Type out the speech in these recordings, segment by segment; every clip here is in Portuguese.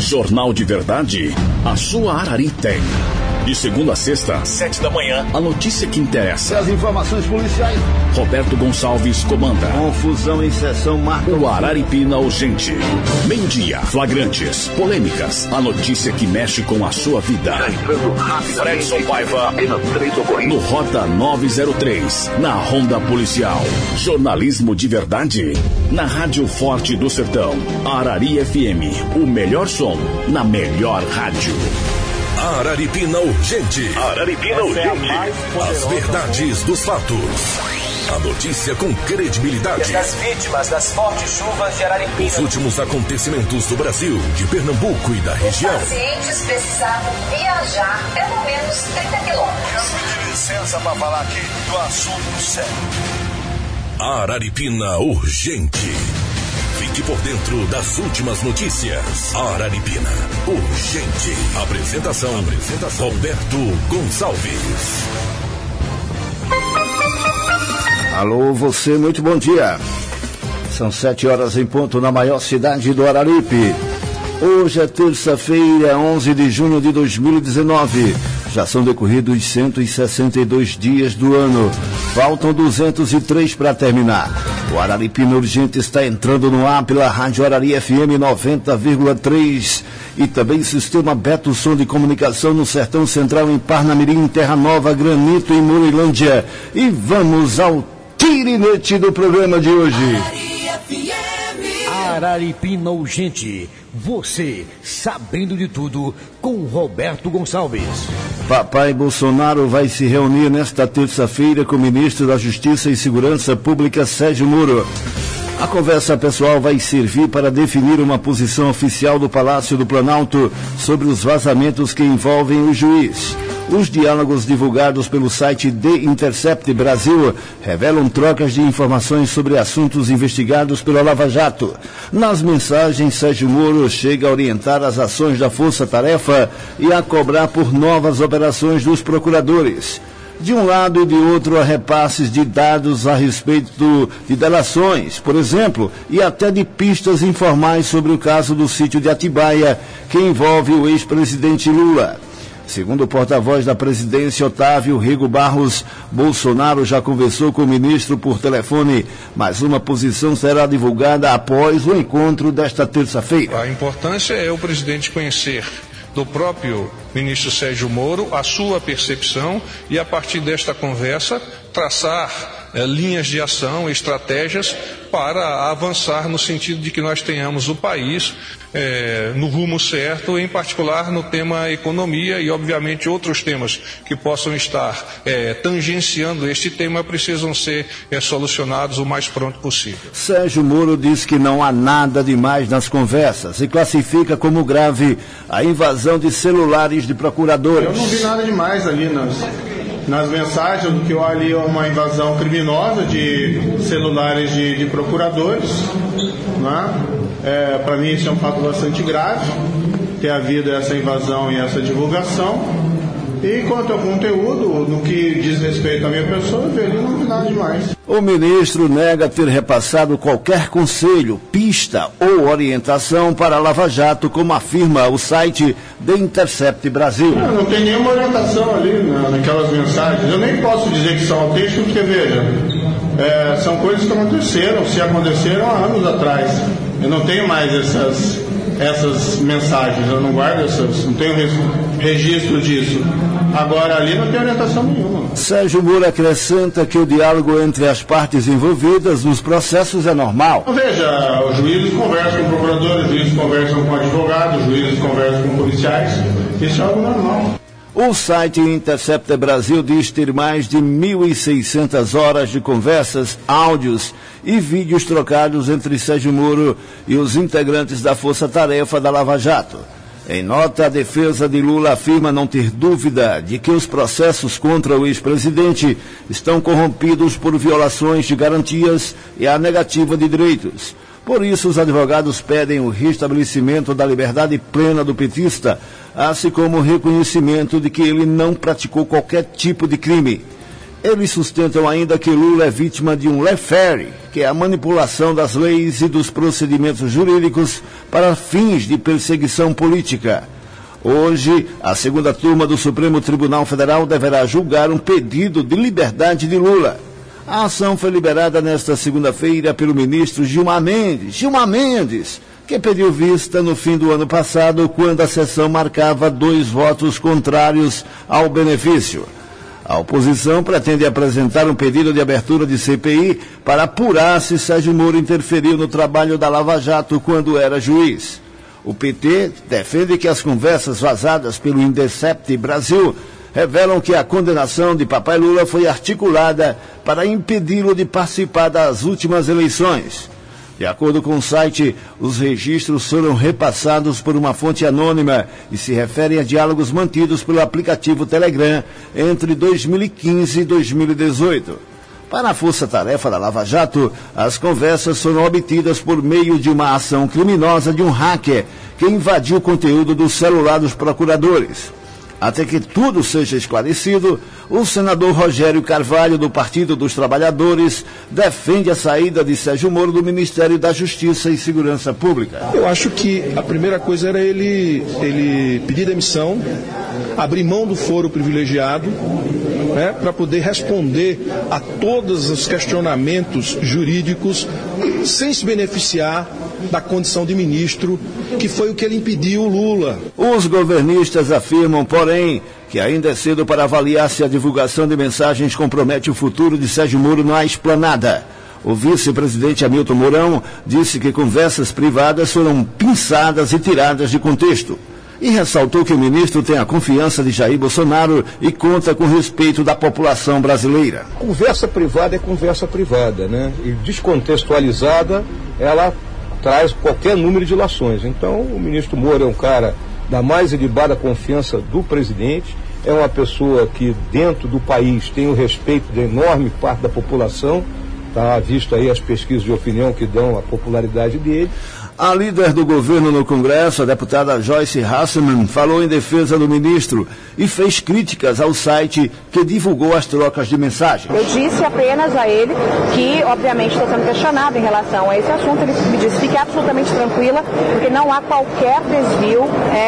Jornal de Verdade, a sua Arari tem. De segunda a sexta, 7 da manhã, a notícia que interessa. As informações policiais. Roberto Gonçalves comanda. Confusão em sessão marca o Araripina Urgente. Meio-dia, flagrantes, polêmicas, a notícia que mexe com a sua vida. Fredson Paiva, no Rota 903, na Ronda Policial. Jornalismo de verdade, na Rádio Forte do Sertão. Arari FM, o melhor som, na melhor rádio. Araripina Urgente. Araripina Urgente. As verdades dos fatos. A notícia com credibilidade. Das vítimas das fortes chuvas de Araripina. Os últimos acontecimentos do Brasil, de Pernambuco e da região. Os pacientes precisavam viajar pelo menos 30 quilômetros. Quero pedir licença para falar aqui do assunto sério. Araripina Urgente. Fique por dentro das últimas notícias. Araripina Urgente. Apresentação Roberto Gonçalves. Alô, você, muito bom dia. São 7 horas em ponto na maior cidade do Araripe. Hoje é terça-feira, 11 de junho de 2019. Já são decorridos 162 dias do ano. Faltam 203 para terminar. O Araripina Urgente está entrando no ar pela Rádio Arari FM 90,3 e também Sistema Beto Som de Comunicação no Sertão Central, em Parnamirim, Terra Nova, Granito e Murilândia. E vamos ao tirinete do programa de hoje. Araripina Urgente. Você sabendo de tudo com Roberto Gonçalves. Papai Bolsonaro vai se reunir nesta terça-feira com o ministro da Justiça e Segurança Pública, Sérgio Moro. A conversa pessoal vai servir para definir uma posição oficial do Palácio do Planalto sobre os vazamentos que envolvem o juiz. Os diálogos divulgados pelo site The Intercept Brasil revelam trocas de informações sobre assuntos investigados pela Lava Jato. Nas mensagens, Sérgio Moro chega a orientar as ações da Força Tarefa e a cobrar por novas operações dos procuradores. De um lado e de outro, há repasses de dados a respeito de delações, por exemplo, e até de pistas informais sobre o caso do sítio de Atibaia, que envolve o ex-presidente Lula. Segundo o porta-voz da presidência, Otávio Rego Barros, Bolsonaro já conversou com o ministro por telefone, mas uma posição será divulgada após o encontro desta terça-feira. A importância é o presidente conhecer do próprio ministro Sérgio Moro a sua percepção e, a partir desta conversa, traçar linhas de ação, estratégias para avançar no sentido de que nós tenhamos o país no rumo certo, em particular no tema economia e, obviamente, outros temas que possam estar tangenciando este tema precisam ser solucionados o mais pronto possível. Sérgio Moro diz que não há nada demais nas conversas e classifica como grave a invasão de celulares de procuradores. Eu não vi nada demais ali nas mensagens, do que eu ali é uma invasão criminosa de celulares de procuradores, né? Para mim isso é um fato bastante grave, ter havido essa invasão e essa divulgação. E quanto ao conteúdo, no que diz respeito à minha pessoa, eu não vi nada demais. O ministro nega ter repassado qualquer conselho, pista ou orientação para a Lava Jato, como afirma o site The Intercept Brasil. Não tem nenhuma orientação ali naquelas mensagens. Eu nem posso dizer que são autênticas, porque, veja, são coisas que aconteceram, se aconteceram há anos atrás. Eu não tenho mais essas mensagens, eu não guardo não tenho registro disso. Agora ali não tem orientação nenhuma. Sérgio Moro acrescenta que o diálogo entre as partes envolvidas nos processos é normal. Veja, os juízes conversam com procuradores, os juízes conversam com advogados, os juízes conversam com policiais, isso é algo normal. O site Intercept Brasil diz ter mais de 1.600 horas de conversas, áudios e vídeos trocados entre Sérgio Moro e os integrantes da Força Tarefa da Lava Jato. Em nota, a defesa de Lula afirma não ter dúvida de que os processos contra o ex-presidente estão corrompidos por violações de garantias e a negativa de direitos. Por isso, os advogados pedem o restabelecimento da liberdade plena do petista, assim como o reconhecimento de que ele não praticou qualquer tipo de crime. Eles sustentam ainda que Lula é vítima de um lawfare, que é a manipulação das leis e dos procedimentos jurídicos para fins de perseguição política. Hoje, a segunda turma do Supremo Tribunal Federal deverá julgar um pedido de liberdade de Lula. A ação foi liberada nesta segunda-feira pelo ministro Gilmar Mendes, que pediu vista no fim do ano passado, quando a sessão marcava 2 votos contrários ao benefício. A oposição pretende apresentar um pedido de abertura de CPI para apurar se Sérgio Moro interferiu no trabalho da Lava Jato quando era juiz. O PT defende que as conversas vazadas pelo Intercept Brasil revelam que a condenação de Papai Lula foi articulada para impedi-lo de participar das últimas eleições. De acordo com o site, os registros foram repassados por uma fonte anônima e se referem a diálogos mantidos pelo aplicativo Telegram entre 2015 e 2018. Para a força-tarefa da Lava Jato, as conversas foram obtidas por meio de uma ação criminosa de um hacker que invadiu o conteúdo do celular dos procuradores. Até que tudo seja esclarecido, o senador Rogério Carvalho, do Partido dos Trabalhadores, defende a saída de Sérgio Moro do Ministério da Justiça e Segurança Pública. Eu acho que a primeira coisa era ele pedir demissão, abrir mão do foro privilegiado, para poder responder a todos os questionamentos jurídicos sem se beneficiar da condição de ministro, que foi o que ele impediu o Lula. Os governistas afirmam, porém, que ainda é cedo para avaliar se a divulgação de mensagens compromete o futuro de Sérgio Moro na esplanada. O vice-presidente Hamilton Mourão disse que conversas privadas foram pinçadas e tiradas de contexto. E ressaltou que o ministro tem a confiança de Jair Bolsonaro e conta com o respeito da população brasileira. Conversa privada é conversa privada, né? E descontextualizada, ela traz qualquer número de ilações. Então, o ministro Moro é um cara da mais elevada confiança do presidente, é uma pessoa que dentro do país tem o respeito da enorme parte da população, está visto aí as pesquisas de opinião que dão a popularidade dele. A líder do governo no Congresso, a deputada Joyce Hasselmann, falou em defesa do ministro e fez críticas ao site que divulgou as trocas de mensagens. Eu disse apenas a ele que, obviamente, estou sendo questionado em relação a esse assunto. Ele me disse, fique absolutamente tranquila, porque não há qualquer desvio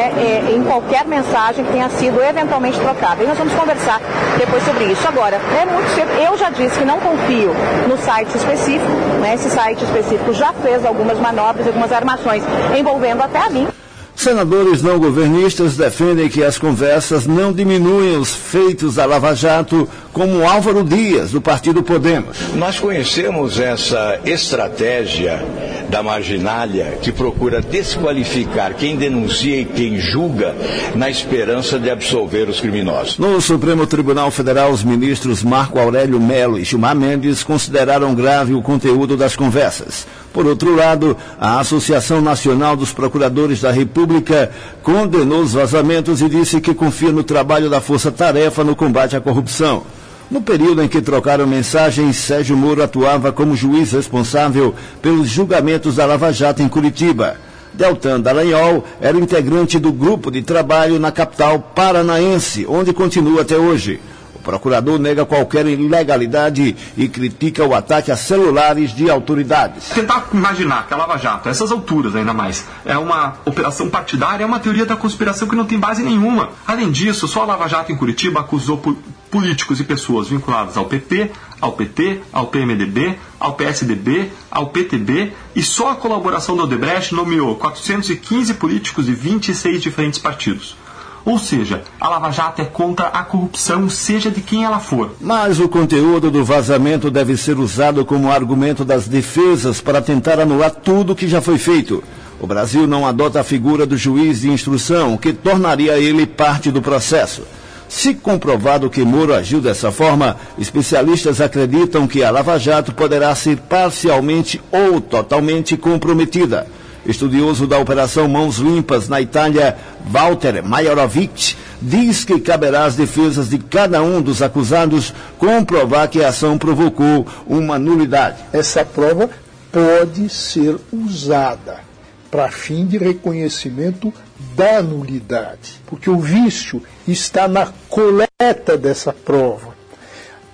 em qualquer mensagem que tenha sido eventualmente trocada. E nós vamos conversar depois sobre isso. Agora, é muito cedo. Eu já disse que não confio no site específico, né? Esse site específico já fez algumas manobras, algumas armações envolvendo até a mim. Senadores não governistas defendem que as conversas não diminuem os feitos da Lava Jato, como Álvaro Dias, do Partido Podemos. Nós conhecemos essa estratégia da marginalia que procura desqualificar quem denuncia e quem julga na esperança de absolver os criminosos. No Supremo Tribunal Federal, os ministros Marco Aurélio Mello e Gilmar Mendes consideraram grave o conteúdo das conversas. Por outro lado, a Associação Nacional dos Procuradores da República condenou os vazamentos e disse que confia no trabalho da Força Tarefa no combate à corrupção. No período em que trocaram mensagens, Sérgio Moro atuava como juiz responsável pelos julgamentos da Lava Jato em Curitiba. Deltan Dallagnol era integrante do grupo de trabalho na capital paranaense, onde continua até hoje. O procurador nega qualquer ilegalidade e critica o ataque a celulares de autoridades. Tentar imaginar que a Lava Jato, a essas alturas ainda mais, é uma operação partidária, é uma teoria da conspiração que não tem base nenhuma. Além disso, só a Lava Jato em Curitiba acusou políticos e pessoas vinculadas ao PP, ao PT, ao PMDB, ao PSDB, ao PTB, e só a colaboração da Odebrecht nomeou 415 políticos de 26 diferentes partidos. Ou seja, a Lava Jato é contra a corrupção, seja de quem ela for. Mas o conteúdo do vazamento deve ser usado como argumento das defesas para tentar anular tudo que já foi feito. O Brasil não adota a figura do juiz de instrução, o que tornaria ele parte do processo. Se comprovado que Moro agiu dessa forma, especialistas acreditam que a Lava Jato poderá ser parcialmente ou totalmente comprometida. Estudioso da Operação Mãos Limpas na Itália, Walter Majorovic, diz que caberá às defesas de cada um dos acusados comprovar que a ação provocou uma nulidade. Essa prova pode ser usada para fim de reconhecimento da nulidade, porque o vício está na coleta dessa prova.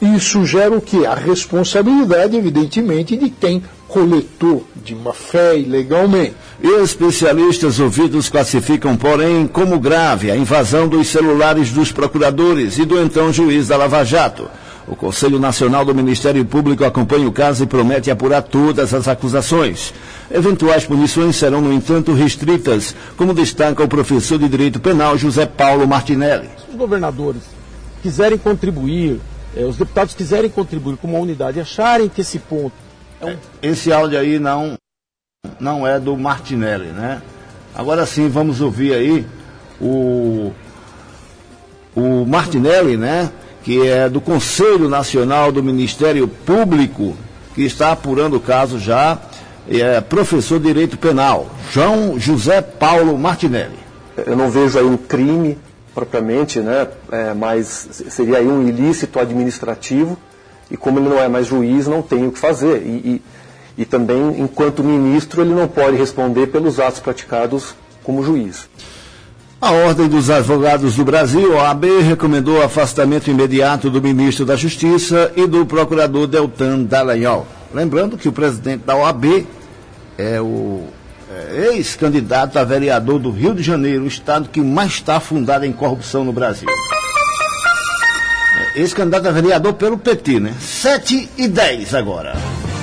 Isso gera o quê? A responsabilidade, evidentemente, de quem coletou de má fé ilegalmente. Especialistas ouvidos classificam, porém, como grave a invasão dos celulares dos procuradores e do então juiz da Lava Jato. O Conselho Nacional do Ministério Público acompanha o caso e promete apurar todas as acusações. Eventuais punições serão, no entanto, restritas, como destaca o professor de Direito Penal José Paulo Martinelli. Se os governadores quiserem contribuir, os deputados quiserem contribuir com uma unidade, acharem que esse ponto é um... Esse áudio aí não é do Martinelli, né? Agora sim, vamos ouvir aí o Martinelli, né? Que é do Conselho Nacional do Ministério Público, que está apurando o caso já, é professor de Direito Penal, João José Paulo Martinelli. Eu não vejo aí um crime propriamente, né, mas seria aí um ilícito administrativo, e como ele não é mais juiz, não tem o que fazer. E também, enquanto ministro, ele não pode responder pelos atos praticados como juiz. A Ordem dos Advogados do Brasil, OAB, recomendou o afastamento imediato do ministro da Justiça e do procurador Deltan Dallagnol. Lembrando que o presidente da OAB é o ex-candidato a vereador do Rio de Janeiro, o estado que mais está afundado em corrupção no Brasil. Ex-candidato a vereador pelo PT, né? 7h10 agora.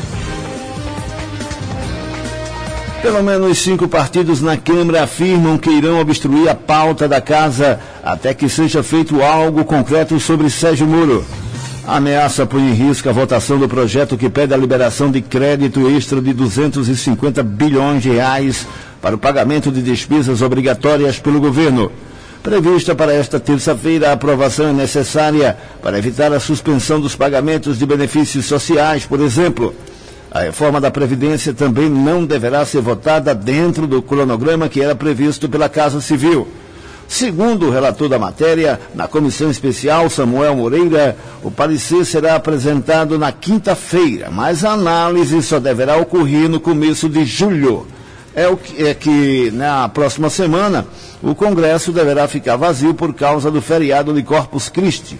Pelo menos 5 partidos na Câmara afirmam que irão obstruir a pauta da casa até que seja feito algo concreto sobre Sérgio Moro. A ameaça põe em risco a votação do projeto que pede a liberação de crédito extra de 250 bilhões de reais para o pagamento de despesas obrigatórias pelo governo. Prevista para esta terça-feira, a aprovação é necessária para evitar a suspensão dos pagamentos de benefícios sociais, por exemplo. A reforma da Previdência também não deverá ser votada dentro do cronograma que era previsto pela Casa Civil. Segundo o relator da matéria, na comissão especial, Samuel Moreira, o parecer será apresentado na quinta-feira, mas a análise só deverá ocorrer no começo de julho. É que na próxima semana o Congresso deverá ficar vazio por causa do feriado de Corpus Christi.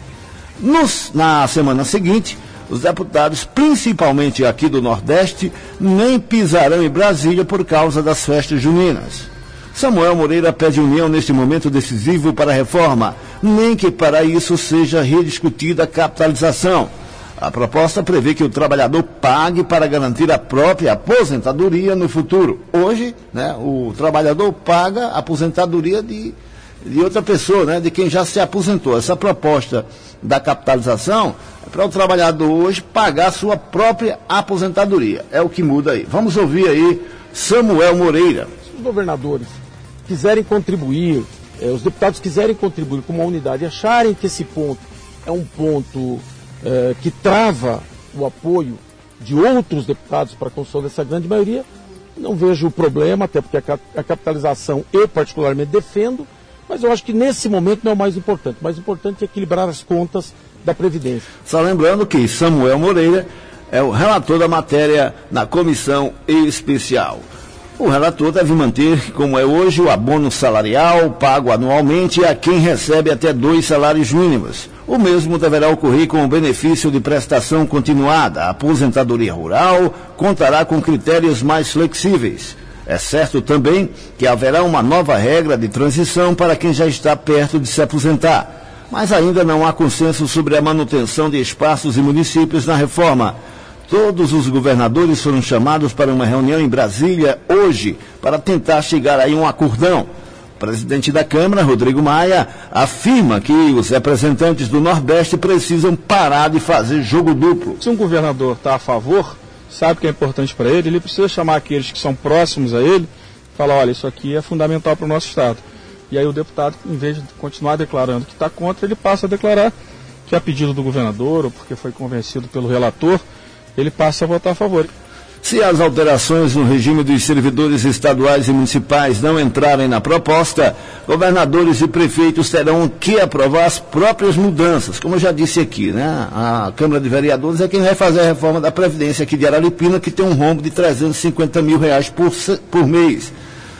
Na semana seguinte, os deputados, principalmente aqui do Nordeste, nem pisarão em Brasília por causa das festas juninas. Samuel Moreira pede união neste momento decisivo para a reforma, nem que para isso seja rediscutida a capitalização. A proposta prevê que o trabalhador pague para garantir a própria aposentadoria no futuro. Hoje, né, o trabalhador paga a aposentadoria de outra pessoa, né, de quem já se aposentou. Essa proposta da capitalização é para o trabalhador hoje pagar a sua própria aposentadoria. É o que muda aí. Vamos ouvir aí Samuel Moreira. Se os governadores quiserem contribuir, os deputados quiserem contribuir com uma unidade, acharem que esse ponto é um ponto que trava o apoio de outros deputados para a construção dessa grande maioria, não vejo o problema, até porque a capitalização eu particularmente defendo, mas eu acho que nesse momento não é o mais importante. O mais importante é equilibrar as contas da Previdência. Só lembrando que Samuel Moreira é o relator da matéria na comissão especial. O relator deve manter, como é hoje, o abono salarial pago anualmente a quem recebe até 2 salários mínimos. O mesmo deverá ocorrer com o benefício de prestação continuada. A aposentadoria rural contará com critérios mais flexíveis. É certo também que haverá uma nova regra de transição para quem já está perto de se aposentar. Mas ainda não há consenso sobre a manutenção de espaços e municípios na reforma. Todos os governadores foram chamados para uma reunião em Brasília hoje para tentar chegar aí a um acordão. O presidente da Câmara, Rodrigo Maia, afirma que os representantes do Nordeste precisam parar de fazer jogo duplo. Se um governador está a favor, sabe que é importante para ele precisa chamar aqueles que são próximos a ele e falar, olha, isso aqui é fundamental para o nosso Estado. E aí o deputado, em vez de continuar declarando que está contra, ele passa a declarar que a pedido do governador ou porque foi convencido pelo relator, ele passa a votar a favor. Se as alterações no regime dos servidores estaduais e municipais não entrarem na proposta, governadores e prefeitos terão que aprovar as próprias mudanças. Como eu já disse aqui, né? A Câmara de Vereadores é quem vai fazer a reforma da Previdência aqui de Araripina, que tem um rombo de R$350 mil por mês.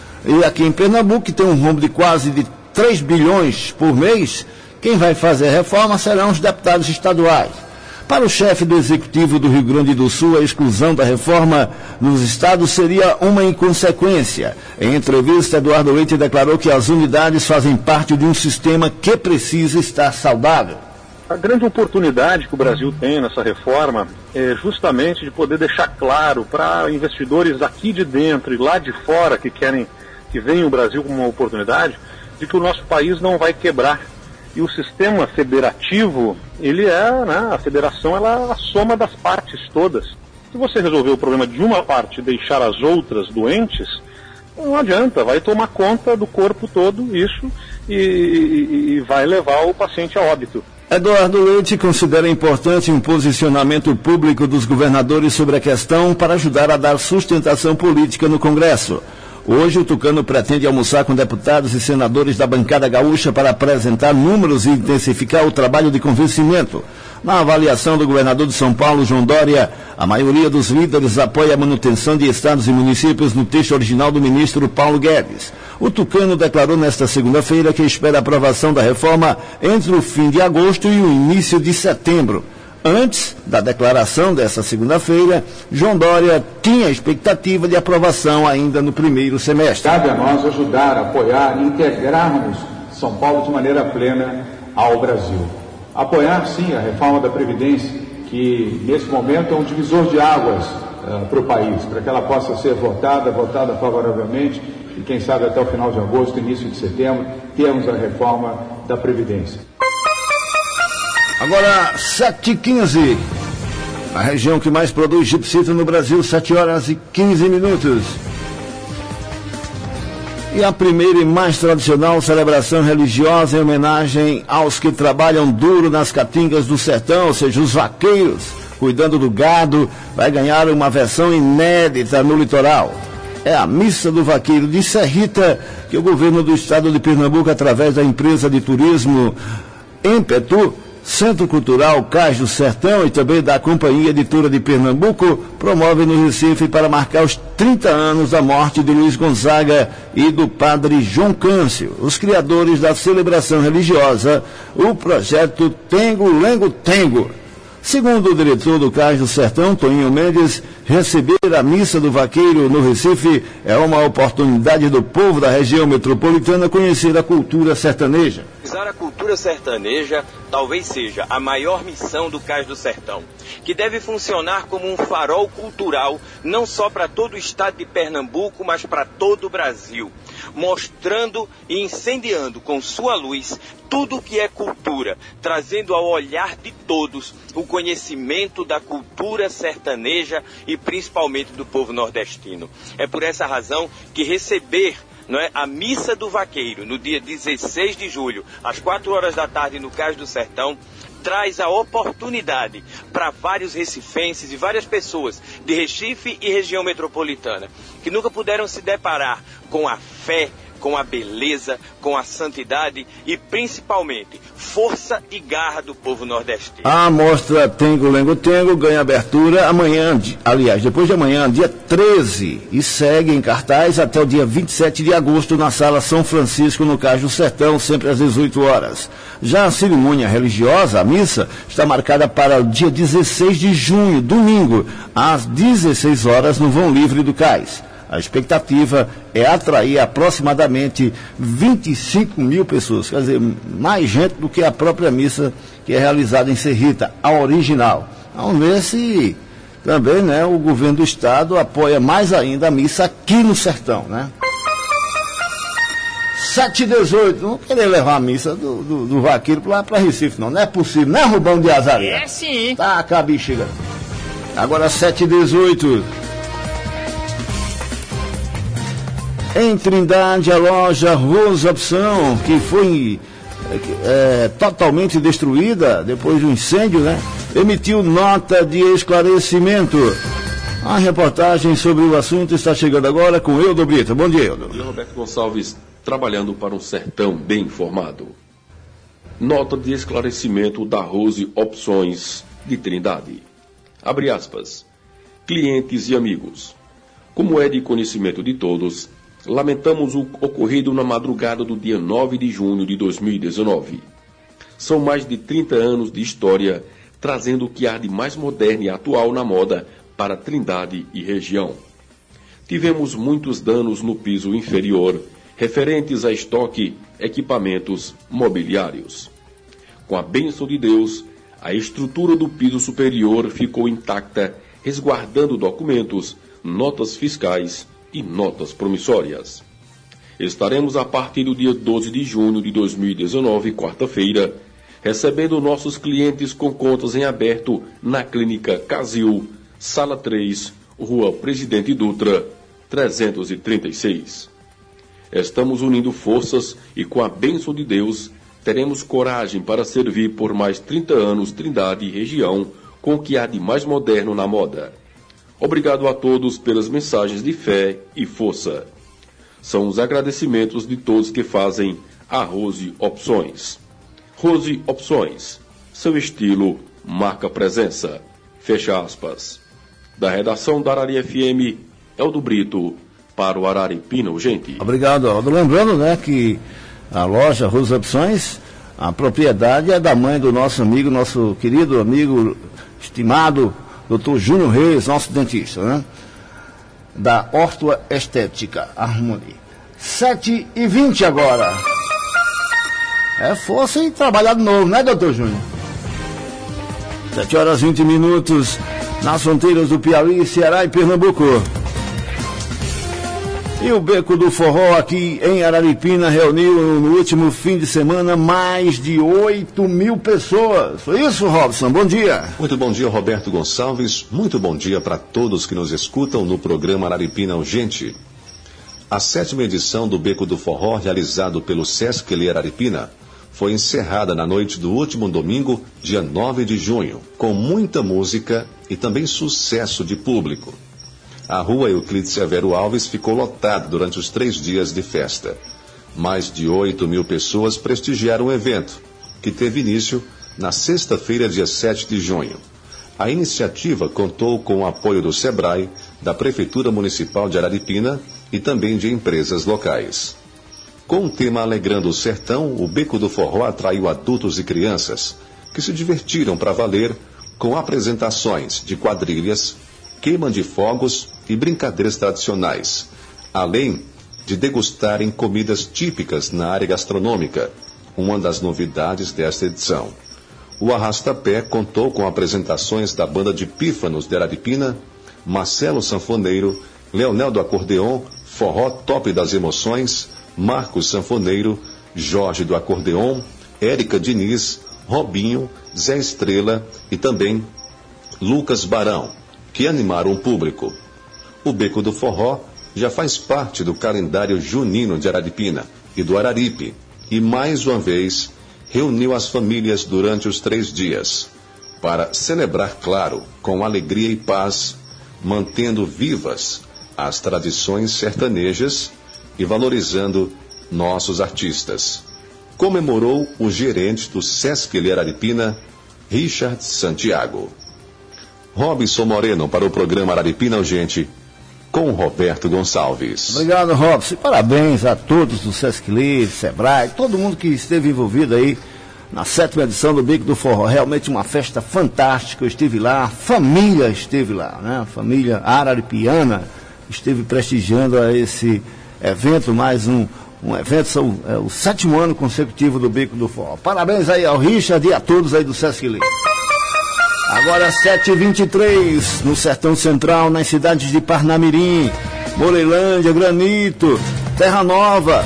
E aqui em Pernambuco, que tem um rombo de quase de 3 bilhões por mês, quem vai fazer a reforma serão os deputados estaduais. Para o chefe do Executivo do Rio Grande do Sul, a exclusão da reforma nos estados seria uma inconsequência. Em entrevista, Eduardo Leite declarou que as unidades fazem parte de um sistema que precisa estar saudável. A grande oportunidade que o Brasil tem nessa reforma é justamente de poder deixar claro para investidores aqui de dentro e lá de fora que querem que venham o Brasil como uma oportunidade, de que o nosso país não vai quebrar. E o sistema federativo, ele a federação ela é a soma das partes todas. Se você resolver o problema de uma parte e deixar as outras doentes, não adianta, vai tomar conta do corpo todo isso e vai levar o paciente a óbito. Eduardo Leite considera importante um posicionamento público dos governadores sobre a questão para ajudar a dar sustentação política no Congresso. Hoje, o Tucano pretende almoçar com deputados e senadores da bancada gaúcha para apresentar números e intensificar o trabalho de convencimento. Na avaliação do governador de São Paulo, João Dória, a maioria dos líderes apoia a manutenção de estados e municípios no texto original do ministro Paulo Guedes. O Tucano declarou nesta segunda-feira que espera a aprovação da reforma entre o fim de agosto e o início de setembro. Antes da declaração dessa segunda-feira, João Dória tinha a expectativa de aprovação ainda no primeiro semestre. Cabe a nós ajudar, apoiar, integrarmos São Paulo de maneira plena ao Brasil. Apoiar, sim, a reforma da Previdência, que nesse momento é um divisor de águas para o país, para que ela possa ser votada favoravelmente e, quem sabe, até o final de agosto, início de setembro, termos a reforma da Previdência. Agora, 7h15, a região que mais produz gipsita no Brasil, 7h15. E a primeira e mais tradicional celebração religiosa em homenagem aos que trabalham duro nas caatingas do sertão, ou seja, os vaqueiros, cuidando do gado, vai ganhar uma versão inédita no litoral. É a Missa do Vaqueiro de Serrita, que o governo do estado de Pernambuco, através da empresa de turismo Ímpetu, Centro Cultural Cais do Sertão e também da Companhia Editora de Pernambuco, promove no Recife para marcar os 30 anos da morte de Luiz Gonzaga e do padre João Câncio, os criadores da celebração religiosa, o projeto Tengo Lengo Tengo. Segundo o diretor do Cais do Sertão, Toninho Mendes, receber a Missa do Vaqueiro no Recife é uma oportunidade do povo da região metropolitana conhecer a cultura sertaneja. A cultura sertaneja talvez seja a maior missão do Cais do Sertão, que deve funcionar como um farol cultural, não só para todo o estado de Pernambuco, mas para todo o Brasil, mostrando e incendiando com sua luz tudo o que é cultura, trazendo ao olhar de todos o conhecimento da cultura sertaneja e principalmente do povo nordestino. É por essa razão que receber a Missa do Vaqueiro, no dia 16 de julho, às 4 horas da tarde, no Cais do Sertão, traz a oportunidade para vários recifenses e várias pessoas de Recife e região metropolitana, que nunca puderam se deparar com a fé, com a beleza, com a santidade e, principalmente, força e garra do povo nordestino. A mostra Tengo Lengo Tengo ganha abertura amanhã, depois de amanhã, dia 13, e segue em cartaz até o dia 27 de agosto na Sala São Francisco, no Cais do Sertão, sempre às 18 horas. Já a cerimônia religiosa, a missa, está marcada para o dia 16 de junho, domingo, às 16 horas, no Vão Livre do Cais. A expectativa é atrair aproximadamente 25 mil pessoas, quer dizer, mais gente do que a própria missa que é realizada em Serrita, a original. Vamos ver se também, o governo do estado apoia mais ainda a missa aqui no sertão, 7h18, não querer levar a missa do vaqueiro lá para Recife, não é possível, não é Rubão de Azaria. É sim. Tá, a bexiga. Agora 7h18. Em Trindade, a loja Rose Opção, que foi totalmente destruída depois do incêndio, emitiu nota de esclarecimento. A reportagem sobre o assunto está chegando agora com Eudo Brito. Bom dia, Eudo. E Roberto Gonçalves, trabalhando para um sertão bem informado. Nota de esclarecimento da Rose Opções de Trindade. Abre aspas. Clientes e amigos. Como é de conhecimento de todos, lamentamos o ocorrido na madrugada do dia 9 de junho de 2019. São mais de 30 anos de história trazendo o que há de mais moderno e atual na moda para Trindade e região. Tivemos muitos danos no piso inferior, referentes a estoque, equipamentos, mobiliários. Com a bênção de Deus, a estrutura do piso superior ficou intacta, resguardando documentos, notas fiscais e notas promissórias. Estaremos a partir do dia 12 de junho de 2019, quarta-feira, recebendo nossos clientes com contas em aberto na Clínica Casil, Sala 3, Rua Presidente Dutra, 336. Estamos unindo forças e, com a bênção de Deus, teremos coragem para servir por mais 30 anos Trindade e região com o que há de mais moderno na moda. Obrigado a todos pelas mensagens de fé e força. São os agradecimentos de todos que fazem a Rose Opções. Rose Opções, seu estilo marca presença. Fecha aspas. Da redação da Arari FM, Eldo Brito, para o Araripina Urgente. Obrigado, Aldo. Lembrando, né, que a loja Rose Opções, a propriedade é da mãe do nosso amigo, nosso querido amigo, estimado Dr. Júnior Reis, nosso dentista, né? Da Orto Estética Harmony. 7h20 agora. É força e trabalhar de novo, né, doutor Júnior? 7h20, nas fronteiras do Piauí, Ceará e Pernambuco. E o Beco do Forró aqui em Araripina reuniu no último fim de semana mais de 8.000 pessoas. Foi isso, Robson? Bom dia. Muito bom dia, Roberto Gonçalves. Muito bom dia para todos que nos escutam no programa Araripina Urgente. A 7ª edição do Beco do Forró, realizado pelo Sesc Araripina, foi encerrada na noite do último domingo, dia 9 de junho, com muita música e também sucesso de público. A rua Euclides Severo Alves ficou lotada durante os 3 dias de festa. Mais de 8.000 pessoas prestigiaram o evento, que teve início na sexta-feira, dia 7 de junho. A iniciativa contou com o apoio do SEBRAE, da Prefeitura Municipal de Araripina e também de empresas locais. Com o tema Alegrando o Sertão, o Beco do Forró atraiu adultos e crianças, que se divertiram para valer com apresentações de quadrilhas, queima de fogos e brincadeiras tradicionais, além de degustarem comidas típicas na área gastronômica, uma das novidades desta edição. O Arrastapé contou com apresentações da banda de Pífanos de Araripina, Marcelo Sanfoneiro, Leonel do Acordeon, Forró Top das Emoções, Marcos Sanfoneiro, Jorge do Acordeon, Érica Diniz, Robinho, Zé Estrela e também Lucas Barão, que animaram o público. O Beco do Forró já faz parte do calendário junino de Araripina e do Araripe, e mais uma vez reuniu as famílias durante os 3 dias, para celebrar, claro, com alegria e paz, mantendo vivas as tradições sertanejas e valorizando nossos artistas. Comemorou o gerente do Sesc Araripina, Richard Santiago. Robson Moreno para o programa Araripina Urgente, com Roberto Gonçalves. Obrigado, Robson. Parabéns a todos do Sesc, SEBRAE, todo mundo que esteve envolvido aí na 7ª edição do Beco do Forró. Realmente uma festa fantástica. Eu estive lá, a família esteve lá, né? A família araripiana esteve prestigiando a esse evento, mais um evento, é o 7º ano consecutivo do Beco do Forró. Parabéns aí ao Richard e a todos aí do Sesc. Agora 7h23, no Sertão Central, nas cidades de Parnamirim, Moreilândia, Granito, Terra Nova,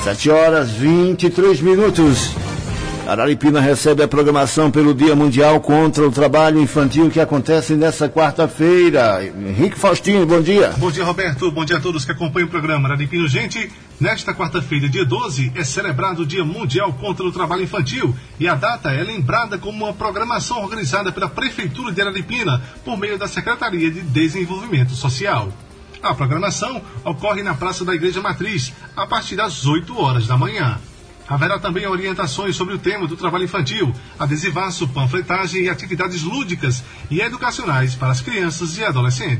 7h23. Araripina recebe a programação pelo Dia Mundial contra o Trabalho Infantil, que acontece nesta quarta-feira. Henrique Faustino, bom dia. Bom dia, Roberto. Bom dia a todos que acompanham o programa Araripina Urgente. Nesta quarta-feira, dia 12, é celebrado o Dia Mundial contra o Trabalho Infantil. E a data é lembrada como uma programação organizada pela Prefeitura de Araripina, por meio da Secretaria de Desenvolvimento Social. A programação ocorre na Praça da Igreja Matriz, a partir das 8 horas da manhã. Haverá também orientações sobre o tema do trabalho infantil, adesivaço, panfletagem e atividades lúdicas e educacionais para as crianças e adolescentes.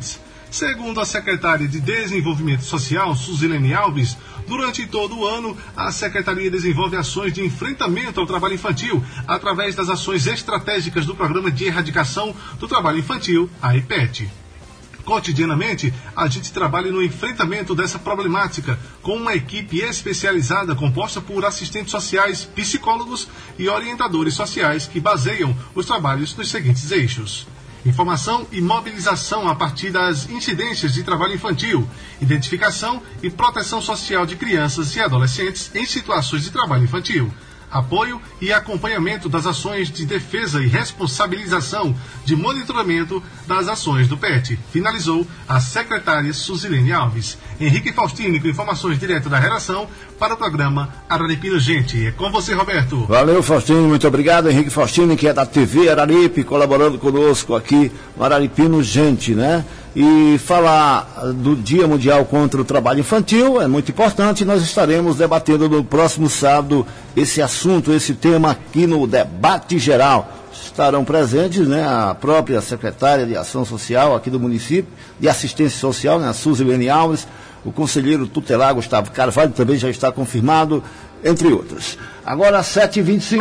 Segundo a secretária de Desenvolvimento Social, Suzilene Alves, durante todo o ano, a Secretaria desenvolve ações de enfrentamento ao trabalho infantil através das ações estratégicas do Programa de Erradicação do Trabalho Infantil, a EPET. Cotidianamente, a gente trabalha no enfrentamento dessa problemática com uma equipe especializada composta por assistentes sociais, psicólogos e orientadores sociais que baseiam os trabalhos nos seguintes eixos: informação e mobilização a partir das incidências de trabalho infantil, identificação e proteção social de crianças e adolescentes em situações de trabalho infantil, apoio e acompanhamento das ações de defesa e responsabilização de monitoramento das ações do PET, finalizou a secretária Suzilene Alves. Henrique Faustini, com informações direto da redação para o programa Araripina Gente. É com você, Roberto. Valeu, Faustini, muito obrigado. Henrique Faustini, que é da TV Araripe, colaborando conosco aqui no Araripina Gente, né? E falar do Dia Mundial contra o Trabalho Infantil é muito importante. Nós estaremos debatendo no próximo sábado esse assunto, esse tema aqui no debate geral. Estarão presentes, né, a própria secretária de Ação Social aqui do município, de Assistência Social, né, a Suzilene Alves, o conselheiro tutelar Gustavo Carvalho também já está confirmado, entre outros. Agora 7h25.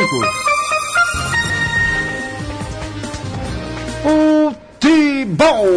Futebol!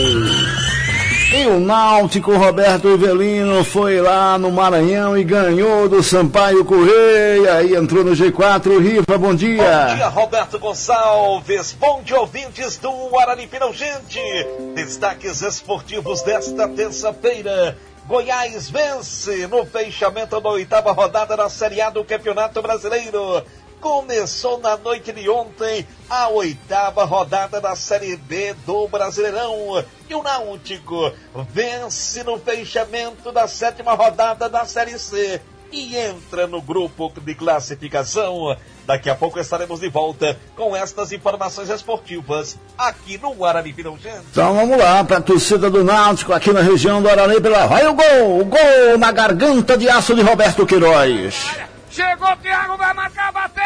E o Náutico, Roberto Ivelino, foi lá no Maranhão e ganhou do Sampaio Correia e entrou no G4. Riva, bom dia. Bom dia, Roberto Gonçalves. Bom dia, ouvintes do Araripina Gente. Destaques esportivos desta terça-feira. Goiás vence no fechamento da 8ª rodada da Série A do Campeonato Brasileiro. Começou na noite de ontem a 8ª rodada da Série B do Brasileirão. E o Náutico vence no fechamento da 7ª rodada da Série C e entra no grupo de classificação. Daqui a pouco estaremos de volta com estas informações esportivas aqui no Araripina Gente. Então vamos lá, para a torcida do Náutico aqui na região do Araripe. Vai o gol na garganta de aço de Roberto Queiroz. Chegou, Thiago, vai marcar, bateu!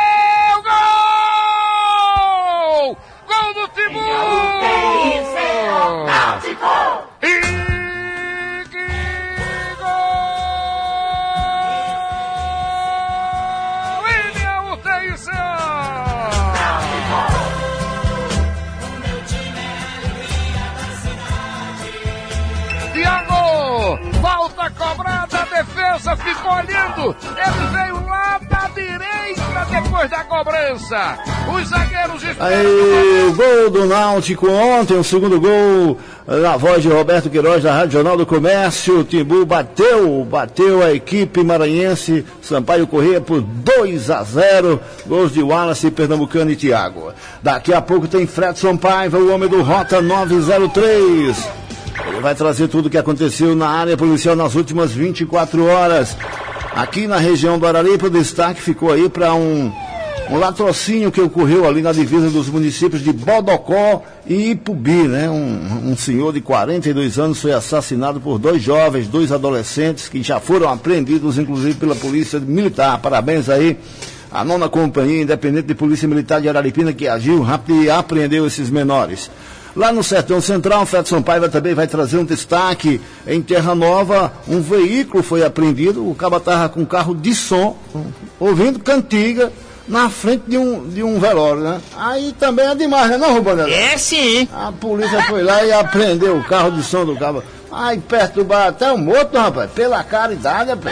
Gol! Gol do Timbu! E que gol! William UTIC! Thiago! Volta cobrada, a defesa ficou olhando, ele veio lá da direita depois da cobrança. Os zagueiros... Aí, o gol do Náutico ontem, o segundo gol na voz de Roberto Queiroz da Rádio Jornal do Comércio. O Timbu bateu a equipe maranhense, Sampaio Correia por 2-0, gols de Wallace, Pernambucano e Thiago. Daqui a pouco tem Fredson Paiva, o homem do Rota 903. Ele vai trazer tudo o que aconteceu na área policial nas últimas 24 horas. Aqui na região do Araripe, o destaque ficou aí para um latrocínio que ocorreu ali na divisa dos municípios de Bodocó e Ipubi, né? Um senhor de 42 anos foi assassinado por 2 jovens, 2 adolescentes, que já foram apreendidos, inclusive, pela Polícia Militar. Parabéns aí à 9ª Companhia Independente de Polícia Militar de Araripina, que agiu rápido e apreendeu esses menores. Lá no Sertão Central, o Fredson Paiva também vai trazer um destaque. Em Terra Nova, um veículo foi apreendido, o caba estava com um carro de som, ouvindo cantiga, na frente de um velório, né? Aí também é demais, né, não, Rubandela? É sim. A polícia foi lá e apreendeu o carro de som do caba. Aí perturbar até o morto, rapaz, pela caridade, rapaz.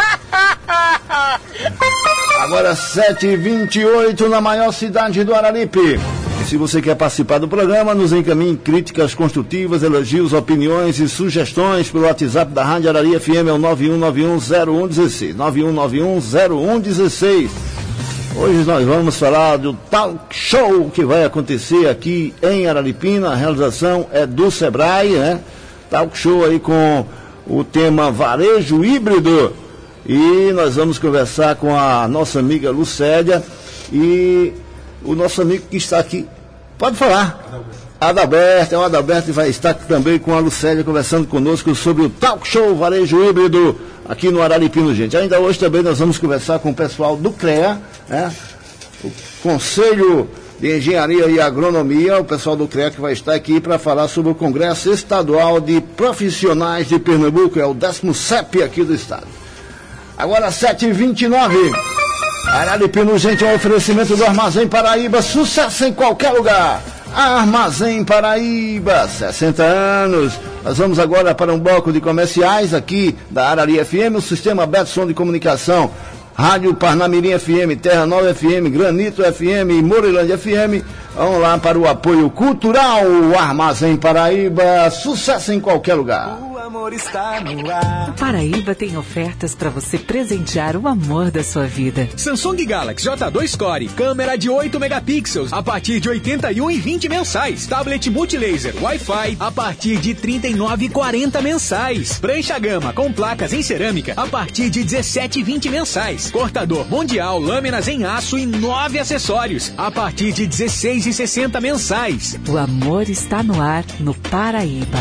Agora 7h28 na maior cidade do Araripe. E se você quer participar do programa, nos encaminhe críticas construtivas, elogios, opiniões e sugestões pelo WhatsApp da Rádio Arari FM, é o 91910116. 91910116. Hoje nós vamos falar do talk show que vai acontecer aqui em Araripina. A realização é do Sebrae, né? Talk show aí com o tema Varejo Híbrido. E nós vamos conversar com a nossa amiga Lucélia e o nosso amigo que está aqui. Pode falar. Adalberto, o Adalberto vai estar também com a Lucélia conversando conosco sobre o talk show Varejo Híbrido aqui no Araripina, gente. Ainda hoje também nós vamos conversar com o pessoal do CREA, né? O Conselho de Engenharia e Agronomia. O pessoal do CREAC vai estar aqui para falar sobre o Congresso Estadual de Profissionais de Pernambuco, é o 10º aqui do estado. Agora 7h29. Araripina Urgente é um oferecimento do Armazém Paraíba, sucesso em qualquer lugar. Armazém Paraíba, 60 anos. Nós vamos agora para um bloco de comerciais aqui da Arari FM, o Sistema Betson de Comunicação, Rádio Parnamirim FM, Terra Nova FM, Granito FM e Morilândia FM. Vamos lá para o apoio cultural, Armazém Paraíba, sucesso em qualquer lugar. O amor está no ar. O Paraíba tem ofertas para você presentear o amor da sua vida. Samsung Galaxy J2 Core, câmera de 8 megapixels, a partir de R$ 81,20 mensais. Tablet multilaser Wi-Fi, a partir de R$ 39,40 mensais. Prancha Gama com placas em cerâmica, a partir de R$ 17,20 mensais. Cortador Mundial, lâminas em aço e 9 acessórios, a partir de R$ 16,60 mensais. O amor está no ar, no Paraíba.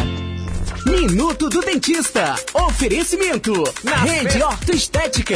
Minuto do Dentista. Oferecimento na Rede Ortoestética.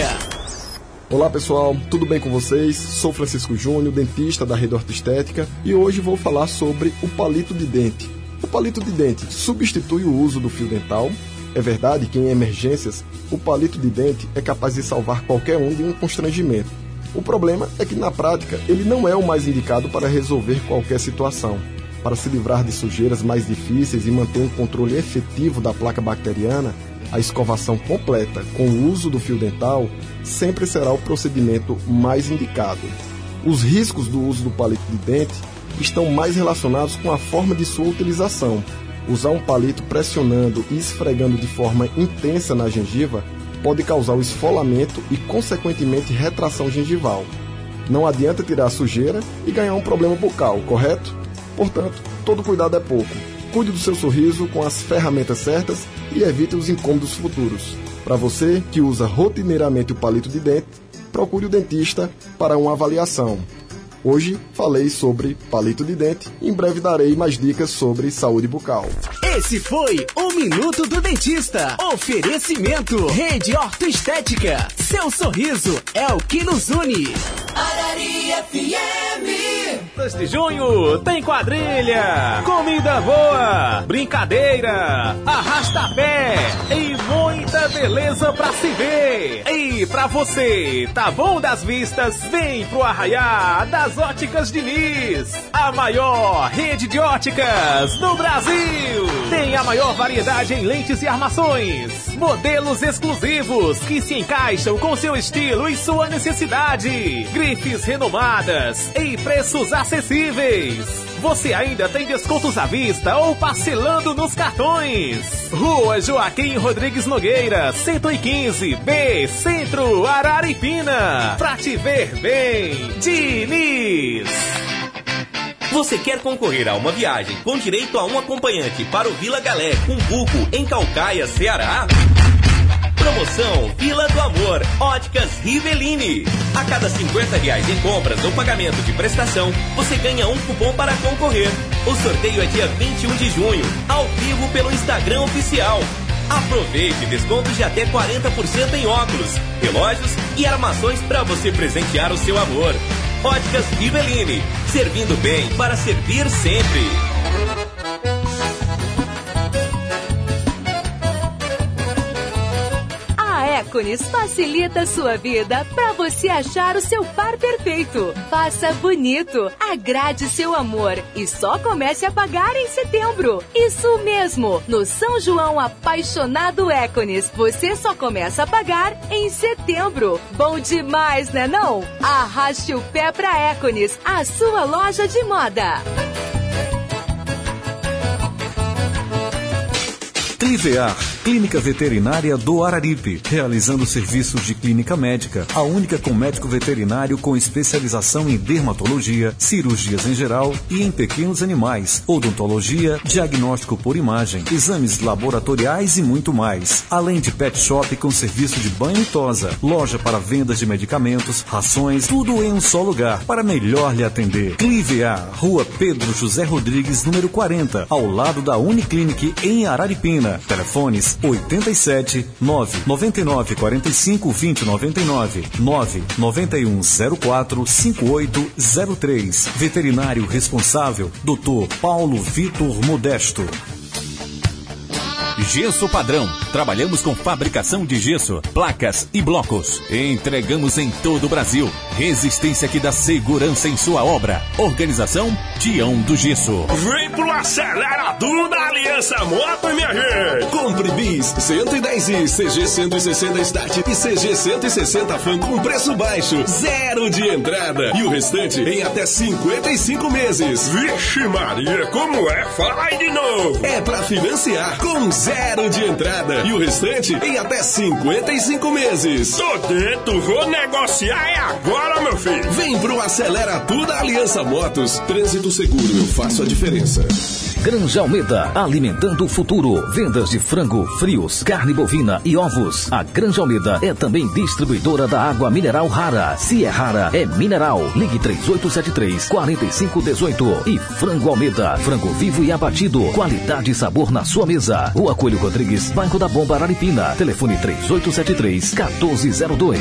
Olá pessoal, tudo bem com vocês? Sou Francisco Júnior, dentista da Rede Ortoestética, e hoje vou falar sobre o palito de dente. O palito de dente substitui o uso do fio dental. É verdade que em emergências, o palito de dente é capaz de salvar qualquer um de um constrangimento. O problema é que na prática ele não é o mais indicado para resolver qualquer situação. Para se livrar de sujeiras mais difíceis e manter um controle efetivo da placa bacteriana, a escovação completa com o uso do fio dental sempre será o procedimento mais indicado. Os riscos do uso do palito de dente estão mais relacionados com a forma de sua utilização. Usar um palito pressionando e esfregando de forma intensa na gengiva pode causar o esfolamento e, consequentemente, retração gengival. Não adianta tirar a sujeira e ganhar um problema bucal, correto? Portanto, todo cuidado é pouco. Cuide do seu sorriso com as ferramentas certas e evite os incômodos futuros. Para você que usa rotineiramente o palito de dente, procure o dentista para uma avaliação. Hoje falei sobre palito de dente e em breve darei mais dicas sobre saúde bucal. Esse foi o Minuto do Dentista. Oferecimento Rede Ortoestética. Seu sorriso é o que nos une. Arari FM. 2 de junho tem quadrilha, comida boa, brincadeira, arrasta-pé e muita beleza pra se ver. E pra você, tá bom das vistas? Vem pro Arraiá das Óticas Diniz, a maior rede de óticas do Brasil. Tem a maior variedade em lentes e armações, modelos exclusivos que se encaixam com seu estilo e sua necessidade, grifes renomadas e preços acessíveis. Você ainda tem descontos à vista ou parcelando nos cartões. Rua Joaquim Rodrigues Nogueira, 115B, Centro, Araripina. Pra te ver bem, Diniz. Você quer concorrer a uma viagem com direito a um acompanhante para o Vila Galé com Buco em Caucaia, Ceará? Promoção Vila do Amor, Óticas Rivelini. A cada R$50 em compras ou pagamento de prestação, você ganha um cupom para concorrer. O sorteio é dia 21 de junho, ao vivo pelo Instagram oficial. Aproveite descontos de até 40% em óculos, relógios e armações para você presentear o seu amor. Óticas Rivelini, servindo bem para servir sempre. A Equines facilita a sua vida para você achar o seu par perfeito. Faça bonito, agrade seu amor e só comece a pagar em setembro. Isso mesmo, no São João Apaixonado Equines, você só começa a pagar em setembro. Bom demais, né não? Arraste o pé pra Equines, a sua loja de moda. Clivear, Clínica Veterinária do Araripe, realizando serviços de clínica médica, a única com médico veterinário com especialização em dermatologia, cirurgias em geral e em pequenos animais, odontologia, diagnóstico por imagem, exames laboratoriais e muito mais. Além de pet shop com serviço de banho e tosa, loja para vendas de medicamentos, rações, tudo em um só lugar para melhor lhe atender. Clivear, Rua Pedro José Rodrigues, número 40, ao lado da Uniclinic em Araripina. Telefones 87 999 45 20 99 991 04 5803. Veterinário responsável, Dr. Paulo Vitor Modesto. Gesso Padrão. Trabalhamos com fabricação de gesso, placas e blocos. Entregamos em todo o Brasil. Resistência que dá segurança em sua obra. Organização Tião do Gesso. Vem pro acelerador da Aliança Moto, minha gente! Compre bis 110 e CG 160 Start e CG 160 Fan com preço baixo. 0 de entrada. E o restante em até 55 meses. Vixe Maria, como é? Fala aí de novo. É pra financiar com 0 de entrada e o restante em até 55 meses. Tô dentro, vou negociar é agora, meu filho. Vem pro Acelera Tudo da Aliança Motos. Trânsito seguro, eu faço a diferença. Granja Almeida, alimentando o futuro. Vendas de frango, frios, carne bovina e ovos. A Granja Almeida é também distribuidora da água mineral rara. Se é rara, é mineral. Ligue 3873-4518. E Frango Almeida, frango vivo e abatido. Qualidade e sabor na sua mesa. Rua Coelho Rodrigues, Bairro da Bomba, Araripina. Telefone 3873-1402.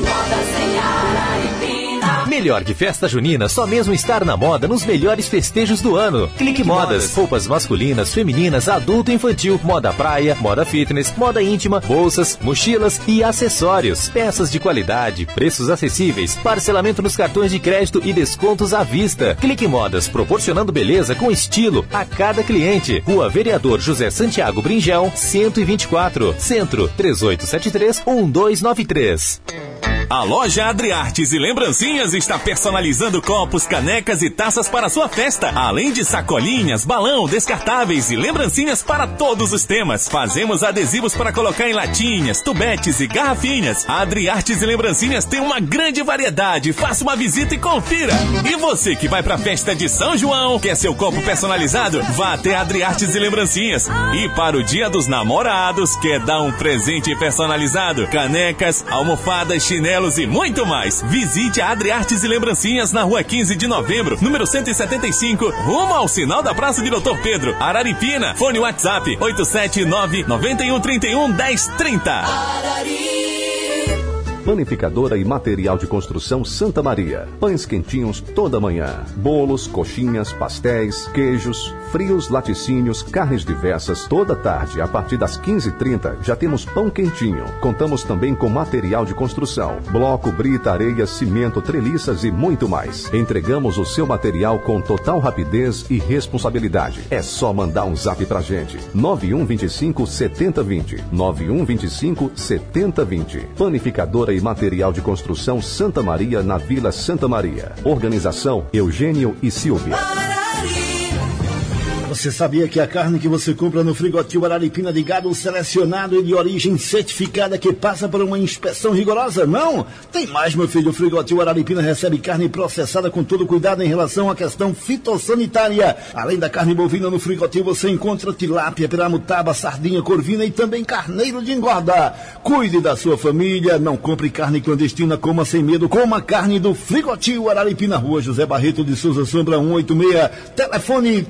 Melhor que festa junina, só mesmo estar na moda nos melhores festejos do ano. Clique Modas. Roupas masculinas, femininas, adulto e infantil. Moda praia, moda fitness, moda íntima, bolsas, mochilas e acessórios. Peças de qualidade, preços acessíveis, parcelamento nos cartões de crédito e descontos à vista. Clique Modas, proporcionando beleza com estilo a cada cliente. Rua Vereador José Santiago Bringel, 124. Centro, 3873-1293. A loja Adriartes e Lembrancinhas está personalizando copos, canecas e taças para sua festa, além de sacolinhas, balão, descartáveis e lembrancinhas para todos os temas. Fazemos adesivos para colocar em latinhas, tubetes e garrafinhas. A Adriartes e Lembrancinhas tem uma grande variedade. Faça uma visita e confira. E você que vai para a festa de São João, quer seu copo personalizado? Vá até Adriartes e Lembrancinhas. E para o Dia dos Namorados, quer dar um presente personalizado? Canecas, almofadas, chinelos e muito mais. Visite a Adriartes e Lembrancinhas na Rua 15 de Novembro, número 175, rumo ao sinal da Praça de Doutor Pedro, Araripina. Fone WhatsApp 879-9131-1030. Panificadora e material de construção Santa Maria. Pães quentinhos toda manhã. Bolos, coxinhas, pastéis, queijos, frios, laticínios, carnes diversas toda tarde. A partir das 15h30 já temos pão quentinho. Contamos também com material de construção. Bloco, brita, areia, cimento, treliças e muito mais. Entregamos o seu material com total rapidez e responsabilidade. É só mandar um zap pra gente. 9125-7020. 9125-7020. Panificadora e material de construção Santa Maria, na Vila Santa Maria. Organização Eugênio e Silvia. Você sabia que a carne que você compra no Frigotil Araripina de gado selecionado e de origem certificada que passa por uma inspeção rigorosa? Não! Tem mais, meu filho. O Frigotil Araripina recebe carne processada com todo cuidado em relação à questão fitossanitária. Além da carne bovina, no Frigotil você encontra tilápia, piramutaba, sardinha, corvina e também carneiro de engorda. Cuide da sua família, não compre carne clandestina, coma sem medo, coma carne do Frigotil Araripina, Rua José Barreto de Souza Sombra 186, telefone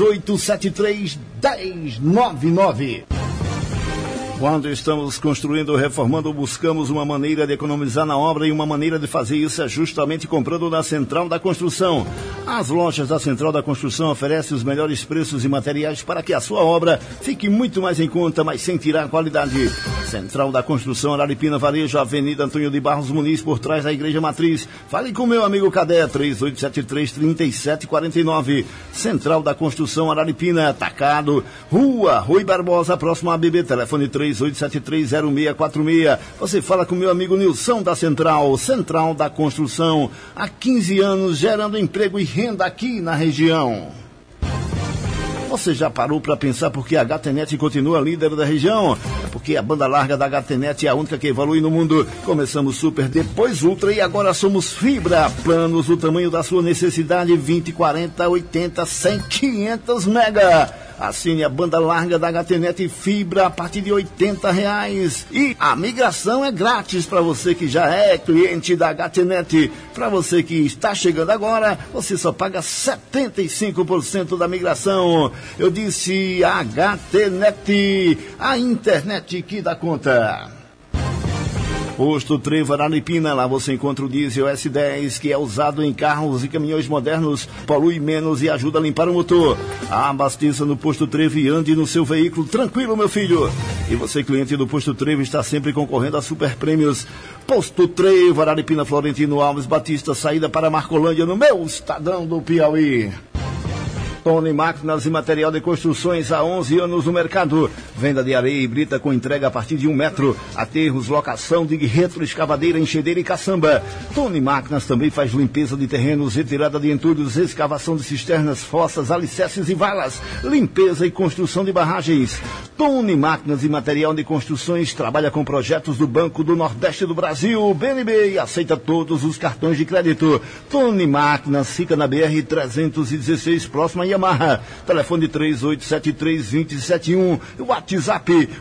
3873-1099. Quando estamos construindo ou reformando, buscamos uma maneira de economizar na obra e uma maneira de fazer isso é justamente comprando na Central da Construção. As lojas da Central da Construção oferecem os melhores preços e materiais para que a sua obra fique muito mais em conta, mas sem tirar a qualidade. Central da Construção, Araripina, Varejo, Avenida Antônio de Barros Muniz, por trás da Igreja Matriz. Fale com meu amigo Cadé, 3873-3749. Central da Construção, Araripina, Atacado, Rua Rui Barbosa, próximo a ABB, telefone 3873-0646. Você fala com meu amigo Nilson da Central da Construção. Há 15 anos gerando emprego e renda aqui na região. Você já parou para pensar por que a HTNet continua líder da região? É porque a banda larga da HTNet é a única que evolui no mundo. Começamos Super, depois Ultra e agora somos Fibra. Planos do tamanho da sua necessidade, 20, 40, 80, 100, 500 mega. Assine a banda larga da HTNet Fibra a partir de R$80. E a migração é grátis para você que já é cliente da HTNet. Para você que está chegando agora, você só paga 75% da migração. Eu disse HTNet, a internet que dá conta. Posto Trevo Araripina, lá você encontra o diesel S10, que é usado em carros e caminhões modernos, polui menos e ajuda a limpar o motor. Abasteça no Posto Trevo e ande no seu veículo tranquilo, meu filho. E você, cliente do Posto Trevo, está sempre concorrendo a super prêmios. Posto Trevo Araripina, Florentino Alves Batista, saída para Marcolândia, no meu Estadão do Piauí. Tony Máquinas e Material de Construções há 11 anos no mercado. Venda de areia e brita com entrega a partir de 1 metro. Aterros, locação de retroescavadeira, enxadeira e caçamba. Tony Máquinas também faz limpeza de terrenos, retirada de entulhos, escavação de cisternas, fossas, alicerces e valas. Limpeza e construção de barragens. Tony Máquinas e Material de Construções trabalha com projetos do Banco do Nordeste do Brasil, BNB, e aceita todos os cartões de crédito. Tony Máquinas fica na BR-316, próxima a Yamaha. Telefone 3873-2071. WhatsApp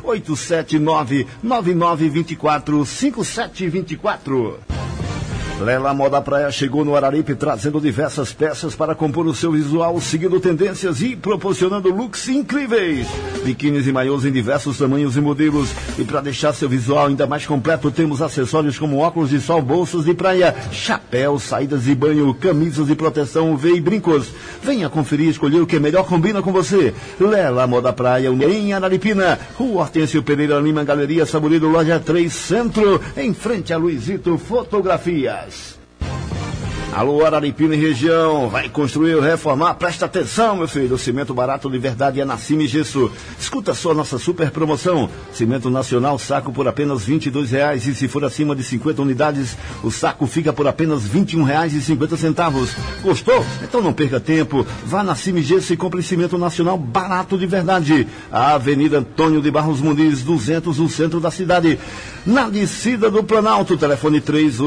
879-9924-5724. Lela Moda Praia chegou no Araripe trazendo diversas peças para compor o seu visual, seguindo tendências e proporcionando looks incríveis. Biquínis e maiôs em diversos tamanhos e modelos. E para deixar seu visual ainda mais completo, temos acessórios como óculos de sol, bolsas de praia, chapéus, saídas de banho, camisas de proteção UV e brincos. Venha conferir e escolher o que melhor combina com você. Lela Moda Praia, em Araripina, Rua Hortêncio Pereira Lima, Galeria Saborido, Loja 3 Centro, em frente a Luizito Fotografias. Alô, Araripina e região, vai construir ou reformar? Presta atenção, meu filho, o cimento barato de verdade é na Cime Gesso. Escuta só nossa super promoção, cimento nacional, saco por apenas R$22, e se for acima de 50 unidades, o saco fica por apenas R$21,50. Gostou? Então não perca tempo, vá na Cime Gesso e compre cimento nacional barato de verdade. A Avenida Antônio de Barros Muniz, 200, no centro da cidade. Na descida do Planalto, telefone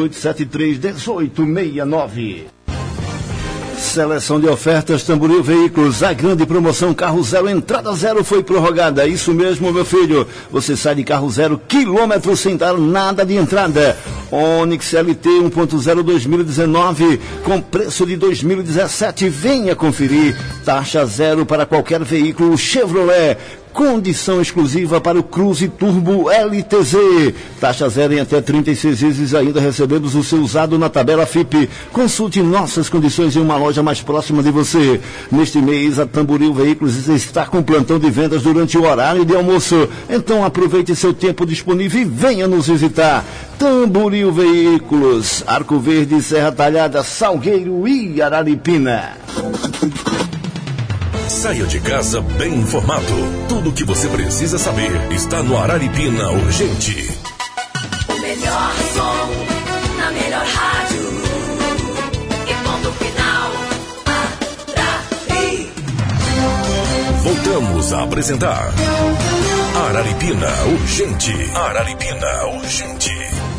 3873-1869. Seleção de ofertas Tamboril Veículos, a grande promoção carro zero, entrada zero foi prorrogada. Isso mesmo, meu filho, você sai de carro zero, quilômetros sem dar nada de entrada. Onix LT 1.0 2019 com preço de 2017, venha conferir. Taxa zero para qualquer veículo Chevrolet. Condição exclusiva para o Cruze Turbo LTZ. Taxa zero em até 36 vezes, ainda recebemos o seu usado na tabela FIP. Consulte nossas condições em uma loja mais próxima de você. Neste mês, a Tamboril Veículos está com plantão de vendas durante o horário de almoço. Então aproveite seu tempo disponível e venha nos visitar. Tamboril Veículos, Arco Verde, Serra Talhada, Salgueiro e Araripina. Saia de casa bem informado. Tudo o que você precisa saber está no Araripina Urgente. O melhor som, na melhor rádio. E ponto final, Arari. Voltamos a apresentar Araripina Urgente. Araripina Urgente.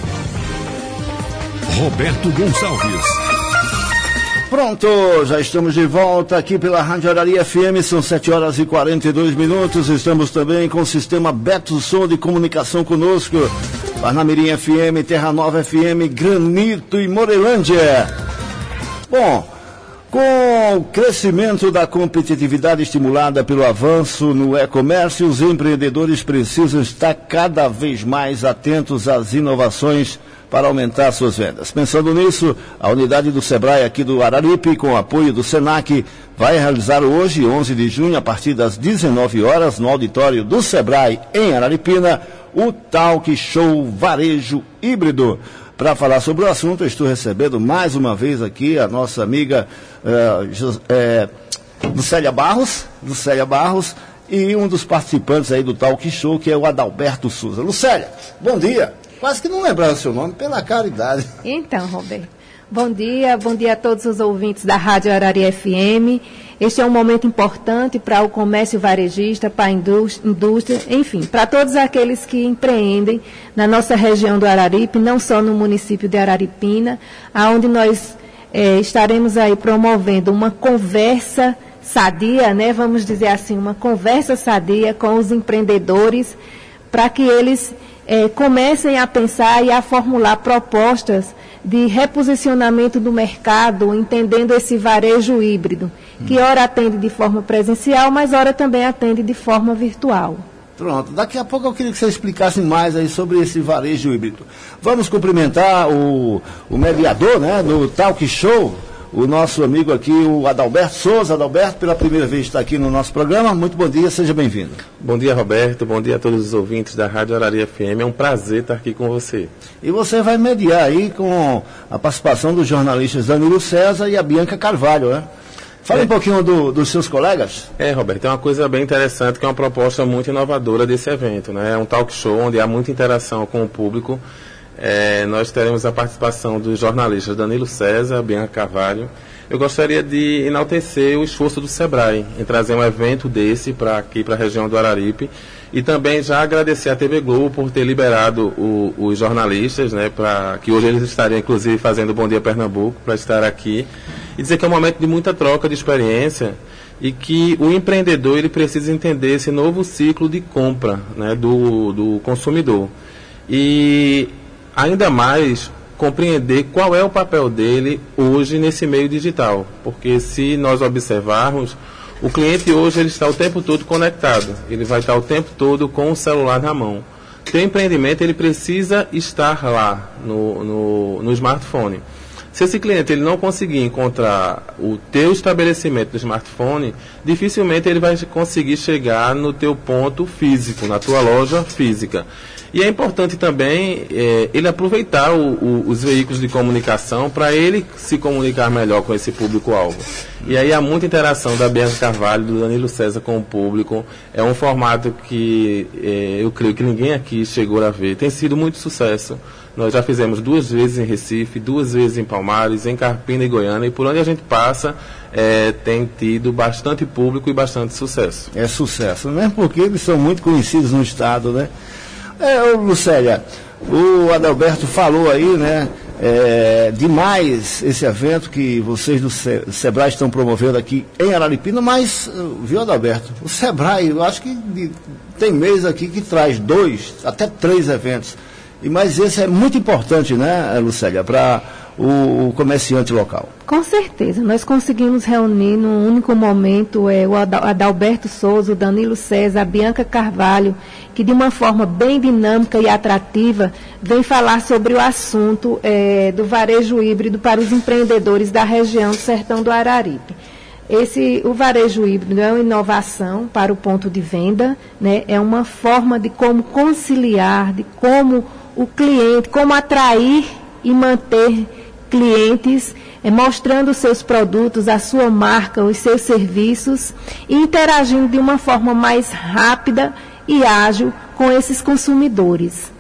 Roberto Gonçalves. Pronto, já estamos de volta aqui pela Rádio Arari FM, são 7h42, estamos também com o sistema Beto Som de comunicação conosco, Parnamirim FM, Terra Nova FM, Granito e Morelândia. Bom, com o crescimento da competitividade estimulada pelo avanço no e-comércio, os empreendedores precisam estar cada vez mais atentos às inovações para aumentar suas vendas. Pensando nisso, a unidade do Sebrae aqui do Araripe, com o apoio do Senac, vai realizar hoje, 11 de junho, a partir das 19 horas, no auditório do Sebrae, em Araripina, o Talk Show Varejo Híbrido. Para falar sobre o assunto, eu estou recebendo mais uma vez aqui a nossa amiga Lucélia Barros, e um dos participantes aí do Talk Show, que é o Adalberto Souza. Lucélia, bom dia. Quase que não lembrava o seu nome, pela caridade. Então, Roberto, bom dia a todos os ouvintes da Rádio Arari FM. Este é um momento importante para o comércio varejista, para a indústria, enfim, para todos aqueles que empreendem na nossa região do Araripe, não só no município de Araripina, onde nós estaremos aí promovendo uma conversa sadia, né, vamos dizer assim, uma conversa sadia com os empreendedores, para que eles comecem a pensar e a formular propostas de reposicionamento do mercado, entendendo esse varejo híbrido, que ora atende de forma presencial, mas ora também atende de forma virtual. Pronto, daqui a pouco eu queria que você explicasse mais aí sobre esse varejo híbrido. Vamos cumprimentar o mediador, né, do Talk Show, o nosso amigo aqui, o Adalberto Souza. Adalberto, pela primeira vez está aqui no nosso programa. Muito bom dia, seja bem-vindo. Bom dia, Roberto. Bom dia a todos os ouvintes da Rádio Araria FM. É um prazer estar aqui com você. E você vai mediar aí com a participação dos jornalistas Danilo César e a Bianca Carvalho, né? Fala um pouquinho dos seus colegas. Roberto, é uma coisa bem interessante, que é uma proposta muito inovadora desse evento, né? É um talk show onde há muita interação com o público. Nós teremos a participação dos jornalistas Danilo César, Bianca Carvalho. Eu gostaria de enaltecer o esforço do Sebrae em trazer um evento desse para aqui, para a região do Araripe, e também já agradecer à TV Globo por ter liberado os jornalistas, né, para que hoje eles estariam inclusive fazendo Bom Dia Pernambuco, para estar aqui, e dizer que é um momento de muita troca de experiência e que o empreendedor ele precisa entender esse novo ciclo de compra, né, do consumidor. E ainda mais compreender qual é o papel dele hoje nesse meio digital, porque se nós observarmos, o cliente hoje ele está o tempo todo conectado, ele vai estar o tempo todo com o celular na mão. Tem empreendimento, ele precisa estar lá no smartphone. Se esse cliente ele não conseguir encontrar o teu estabelecimento no smartphone, dificilmente ele vai conseguir chegar no teu ponto físico, na tua loja física. E é importante também ele aproveitar os veículos de comunicação para ele se comunicar melhor com esse público-alvo. E aí há muita interação da Bianca Carvalho, do Danilo César com o público. É um formato que eu creio que ninguém aqui chegou a ver. Tem sido muito sucesso. Nós já fizemos 2 vezes em Recife, 2 vezes em Palmares, em Carpina e Goiânia. E por onde a gente passa, tem tido bastante público e bastante sucesso. É sucesso, mesmo porque eles são muito conhecidos no estado, né? Lucélia, o Adalberto falou aí, né, demais esse evento que vocês do Sebrae estão promovendo aqui em Araripina, mas, viu, Adalberto, o Sebrae, eu acho que tem mês aqui que traz 2, até 3 eventos, mas esse é muito importante, né, Lucélia, para o comerciante local. Com certeza, nós conseguimos reunir num único momento o Adalberto Souza, o Danilo César, a Bianca Carvalho, que de uma forma bem dinâmica e atrativa vem falar sobre o assunto do varejo híbrido para os empreendedores da região do Sertão do Araripe. O varejo híbrido é uma inovação para o ponto de venda, né? É uma forma de como conciliar, de como o cliente, como atrair e manter clientes, mostrando os seus produtos, a sua marca, os seus serviços e interagindo de uma forma mais rápida e ágil com esses consumidores.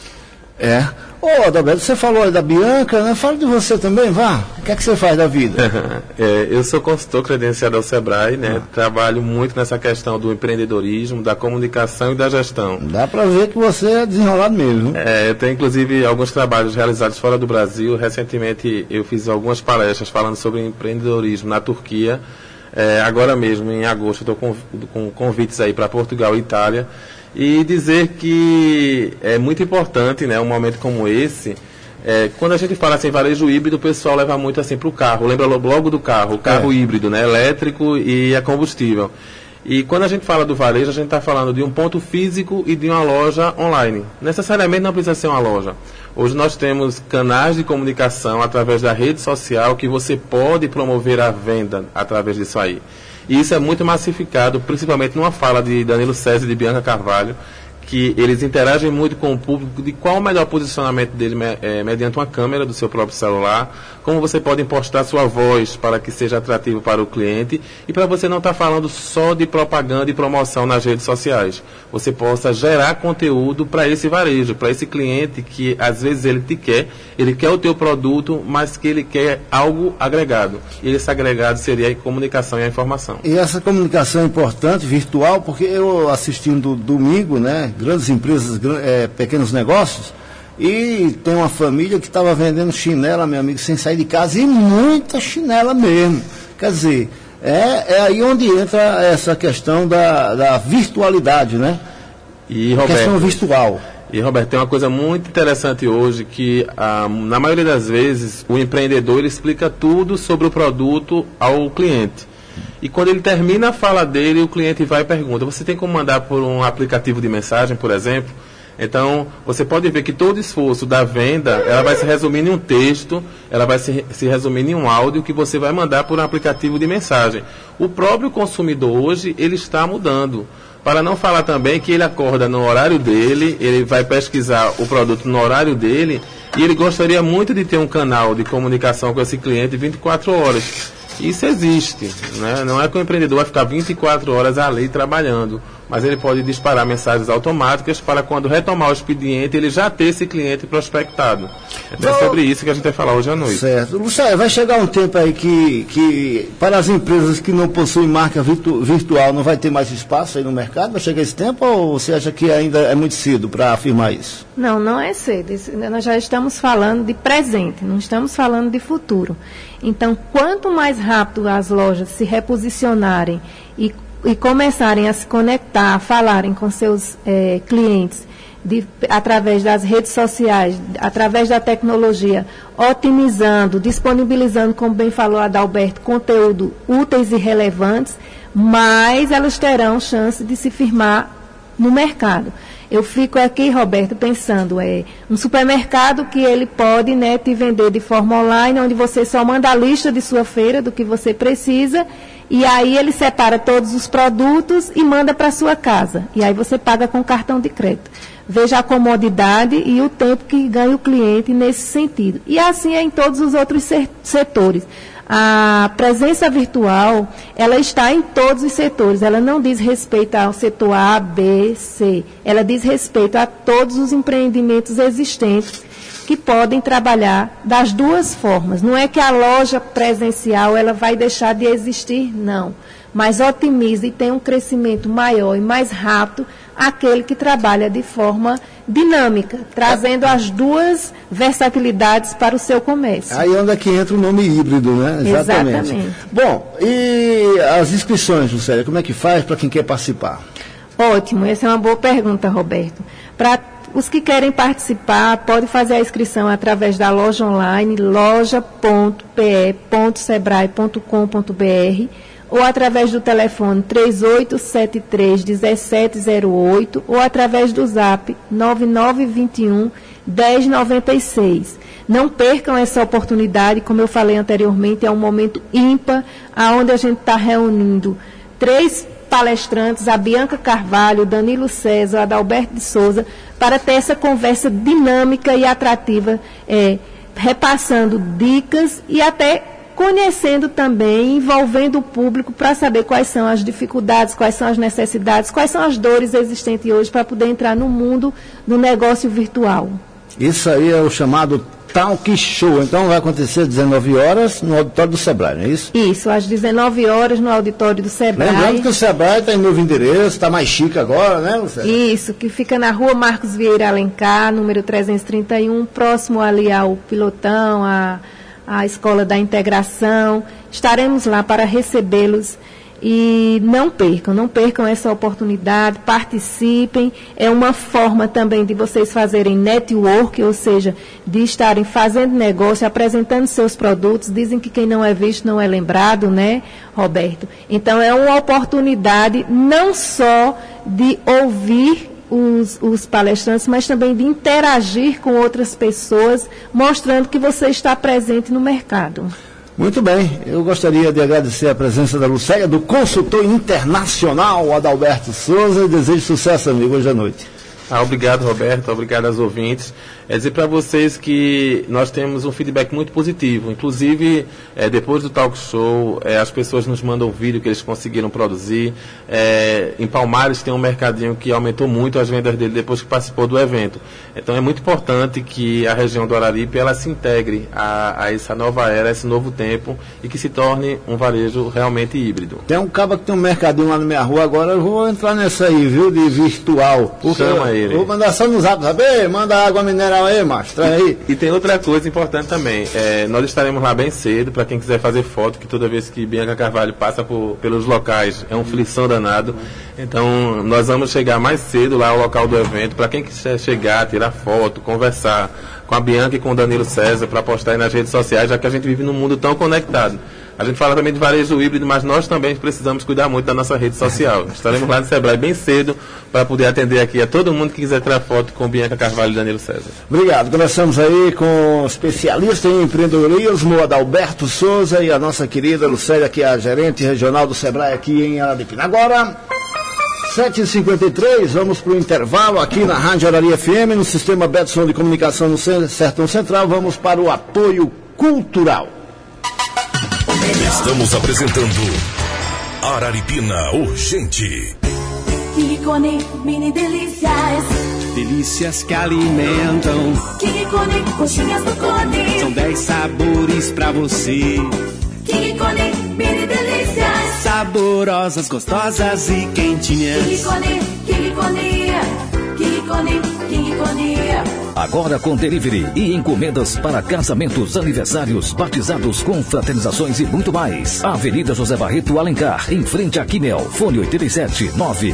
Adalberto, você falou aí da Bianca, né? Fala de você também, vá. O que é que você faz da vida? Eu sou consultor credenciado ao Sebrae, né? Trabalho muito nessa questão do empreendedorismo, da comunicação e da gestão. Dá para ver que você é desenrolado mesmo. Eu tenho, inclusive, alguns trabalhos realizados fora do Brasil. Recentemente, eu fiz algumas palestras falando sobre empreendedorismo na Turquia. Agora mesmo, em agosto, estou com convites aí para Portugal e Itália. E dizer que é muito importante, né, um momento como esse, quando a gente fala assim, varejo híbrido, o pessoal leva muito assim para o carro, lembra logo do carro, o carro híbrido, né, elétrico e a combustível. E quando a gente fala do varejo, a gente está falando de um ponto físico e de uma loja online. Necessariamente não precisa ser uma loja. Hoje nós temos canais de comunicação através da rede social que você pode promover a venda através disso aí. E isso é muito massificado, principalmente numa fala de Danilo César e de Bianca Carvalho, que eles interagem muito com o público de qual o melhor posicionamento dele mediante uma câmera do seu próprio celular, como você pode impostar sua voz para que seja atrativo para o cliente e para você não estar falando só de propaganda e promoção nas redes sociais. Você possa gerar conteúdo para esse varejo, para esse cliente que às vezes ele quer o teu produto, mas que ele quer algo agregado. E esse agregado seria a comunicação e a informação. E essa comunicação é importante, virtual, porque eu assistindo domingo, né, grandes empresas, pequenos negócios, e tem uma família que estava vendendo chinela, meu amigo, sem sair de casa, e muita chinela mesmo. Quer dizer, É aí onde entra essa questão da virtualidade, né? E, Roberto, questão virtual. E, Roberto, tem uma coisa muito interessante hoje que, na maioria das vezes, o empreendedor ele explica tudo sobre o produto ao cliente. E quando ele termina a fala dele, o cliente vai e pergunta: você tem como mandar por um aplicativo de mensagem, por exemplo? Então, você pode ver que todo o esforço da venda, ela vai se resumir em um texto, ela vai se resumir em um áudio que você vai mandar por um aplicativo de mensagem. O próprio consumidor hoje, ele está mudando. Para não falar também que ele acorda no horário dele, ele vai pesquisar o produto no horário dele, e ele gostaria muito de ter um canal de comunicação com esse cliente 24 horas. Isso existe, né? Não é que o empreendedor vai ficar 24 horas ali trabalhando, mas ele pode disparar mensagens automáticas para, quando retomar o expediente, ele já ter esse cliente prospectado. Então é sobre isso que a gente vai falar hoje à noite. Certo. Luciano, vai chegar um tempo aí que para as empresas que não possuem marca virtual não vai ter mais espaço aí no mercado? Vai chegar esse tempo, ou você acha que ainda é muito cedo para afirmar isso? Não é cedo. Nós já estamos falando de presente, não estamos falando de futuro. Então, quanto mais rápido as lojas se reposicionarem e começarem a se conectar, a falarem com seus clientes através das redes sociais, através da tecnologia, otimizando, disponibilizando, como bem falou a Adalberto, conteúdo úteis e relevantes, mais elas terão chance de se firmar no mercado. Eu fico aqui, Roberto, pensando, um supermercado que ele pode, né, te vender de forma online, onde você só manda a lista de sua feira, do que você precisa, e aí ele separa todos os produtos e manda para sua casa. E aí você paga com cartão de crédito. Veja a comodidade e o tempo que ganha o cliente nesse sentido. E assim é em todos os outros setores. A presença virtual, ela está em todos os setores. Ela não diz respeito ao setor A, B, C. Ela diz respeito a todos os empreendimentos existentes que podem trabalhar das duas formas. Não é que a loja presencial ela vai deixar de existir, não. Mas otimiza e tem um crescimento maior e mais rápido aquele que trabalha de forma dinâmica, trazendo as duas versatilidades para o seu comércio. Aí onde é que entra o nome híbrido, né? Exatamente. Bom, e as inscrições, Lucélia, como é que faz para quem quer participar? Ótimo, essa é uma boa pergunta, Roberto. Para os que querem participar, pode fazer a inscrição através da loja online, loja.pe.sebrae.com.br, ou através do telefone 3873-1708, ou através do zap 9921-1096. Não percam essa oportunidade, como eu falei anteriormente, é um momento ímpar, onde a gente está reunindo 3 palestrantes, a Bianca Carvalho, Danilo César, Adalberto de Souza, para ter essa conversa dinâmica e atrativa, repassando dicas e até conhecendo também, envolvendo o público para saber quais são as dificuldades, quais são as necessidades, quais são as dores existentes hoje para poder entrar no mundo do negócio virtual. Isso aí é o chamado Talk Show. Então vai acontecer às 19 horas no auditório do Sebrae, não é isso? Isso, às 19 horas no auditório do Sebrae. Lembrando que o Sebrae está em novo endereço, está mais chique agora, né, Lucélia? Isso, que fica na rua Marcos Vieira Alencar, número 331, próximo ali ao Pilotão, a Escola da Integração. Estaremos lá para recebê-los e não percam essa oportunidade, participem. É uma forma também de vocês fazerem network, ou seja, de estarem fazendo negócio, apresentando seus produtos. Dizem que quem não é visto não é lembrado, né, Roberto? Então é uma oportunidade não só de ouvir os palestrantes, mas também de interagir com outras pessoas, mostrando que você está presente no mercado. Muito bem, eu gostaria de agradecer a presença da Lucélia, do consultor internacional Adalberto Souza, e desejo sucesso, amigo, hoje à noite. Obrigado, Roberto, obrigado aos ouvintes. Dizer para vocês que nós temos um feedback muito positivo. Inclusive, depois do talk show, as pessoas nos mandam vídeo que eles conseguiram produzir. Em Palmares tem um mercadinho que aumentou muito as vendas dele depois que participou do evento. Então é muito importante que a região do Araripe ela se integre a essa nova era, a esse novo tempo, e que se torne um varejo realmente híbrido. Tem um cabo que tem um mercadinho lá na minha rua agora, eu vou entrar nessa aí, viu, de virtual. Chama ele. Vou mandar só no zap, sabe? Manda água mineral Não, aí, macho, traz aí. E tem outra coisa importante também. Nós estaremos lá bem cedo, para quem quiser fazer foto, que toda vez que Bianca Carvalho passa pelos locais, é um flição danado. Então, nós vamos chegar mais cedo lá ao local do evento, para quem quiser chegar, tirar foto, conversar com a Bianca e com o Danilo César, para postar aí nas redes sociais, já que a gente vive num mundo tão conectado. A gente fala também de varejo híbrido, mas nós também precisamos cuidar muito da nossa rede social. Estaremos lá no Sebrae bem cedo para poder atender aqui a todo mundo que quiser tirar foto com Bianca Carvalho e Danilo César. Obrigado. Começamos aí com o especialista em empreendedorismo, Adalberto Souza, e a nossa querida Lucélia, que é a gerente regional do Sebrae aqui em Araripina. Agora, 7h53, vamos para o intervalo aqui na Rádio Arari FM, no sistema Betson de comunicação no Sertão Central. Vamos para o apoio cultural. Estamos apresentando Araripina Urgente. King Mini Delícias. Delícias que alimentam. King coxinhas do Cone. São 10 sabores pra você. King Mini Delícias. Saborosas, gostosas e quentinhas. King Cone. Agora com delivery e encomendas para casamentos, aniversários, batizados, confraternizações e muito mais. Avenida José Barreto Alencar, em frente a Quimel. Fone 87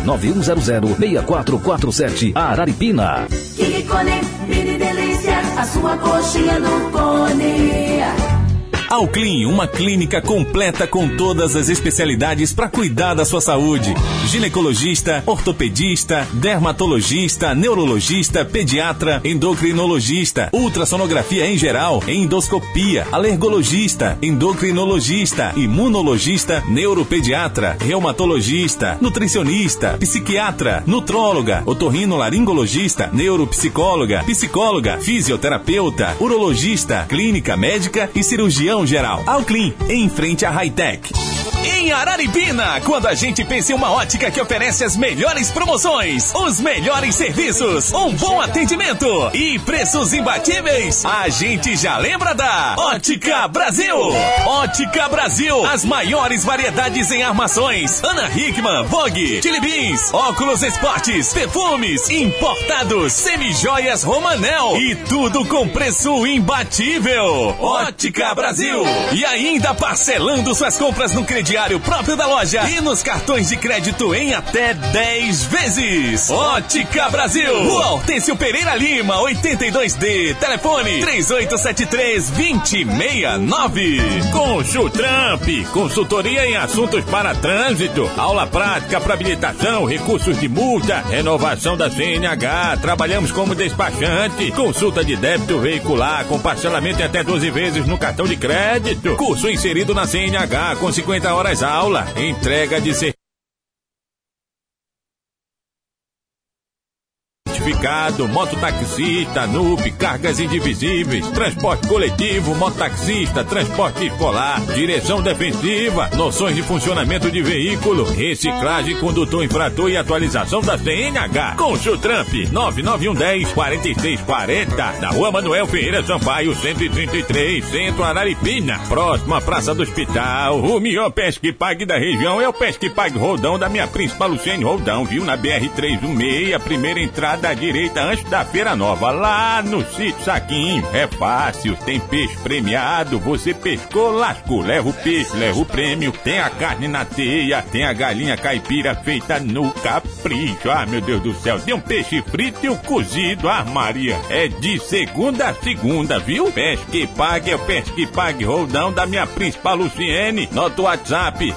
991006447, Araripina. King Cone, Mini Delícias, a sua coxinha no Cone. Alclin, uma clínica completa com todas as especialidades para cuidar da sua saúde. Ginecologista, ortopedista, dermatologista, neurologista, pediatra, endocrinologista, ultrassonografia em geral, endoscopia, alergologista, endocrinologista, imunologista, neuropediatra, reumatologista, nutricionista, psiquiatra, nutróloga, otorrinolaringologista, neuropsicóloga, psicóloga, fisioterapeuta, urologista, clínica médica e cirurgião geral. Alclin, em frente à Hightech. Em Araripina, quando a gente pensa em uma ótica que oferece as melhores promoções, os melhores serviços, um bom atendimento e preços imbatíveis, a gente já lembra da Ótica Brasil. Ótica Brasil, as maiores variedades em armações, Ana Hickman, Vogue, Chili Beans, óculos esportes, perfumes, importados, semijoias Romanel e tudo com preço imbatível. Ótica Brasil. E ainda parcelando suas compras no crediário próprio da loja e nos cartões de crédito em até 10 vezes. Ótica Brasil. Rua Hortêncio Pereira Lima, 82D. Telefone 3873-2069. Consultramp, consultoria em assuntos para trânsito, aula prática para habilitação, recursos de multa, renovação da CNH. Trabalhamos como despachante. Consulta de débito veicular com parcelamento em até 12 vezes no cartão de crédito. Curso inserido na CNH com 50 horas aula. Entrega de certificado, mototaxista, NUP, cargas indivisíveis, transporte coletivo, mototaxista, transporte escolar, direção defensiva, noções de funcionamento de veículo, reciclagem, condutor infrator e atualização da CNH. Consultramp 99110-4640, na Rua Manuel Ferreira Sampaio, 133, Centro Araripina, próximo à Praça do Hospital. O melhor Pesque Pague da região é o Pesque Pague Roldão da minha príncipa Luciene Roldão, viu? Na BR-316, a primeira entrada à direita antes da Feira Nova, lá no Sítio Saquinho. É fácil, tem peixe premiado, você pescou, lascou, leva o peixe, leva o prêmio, tem a carne na teia, tem a galinha caipira feita no capricho. Ah, meu Deus do céu, tem um peixe frito e um cozido, ah, Maria, é de segunda a segunda, viu? Pesque Pague é o Pesque Pague Roldão da minha príncipa Luciene. Nota o WhatsApp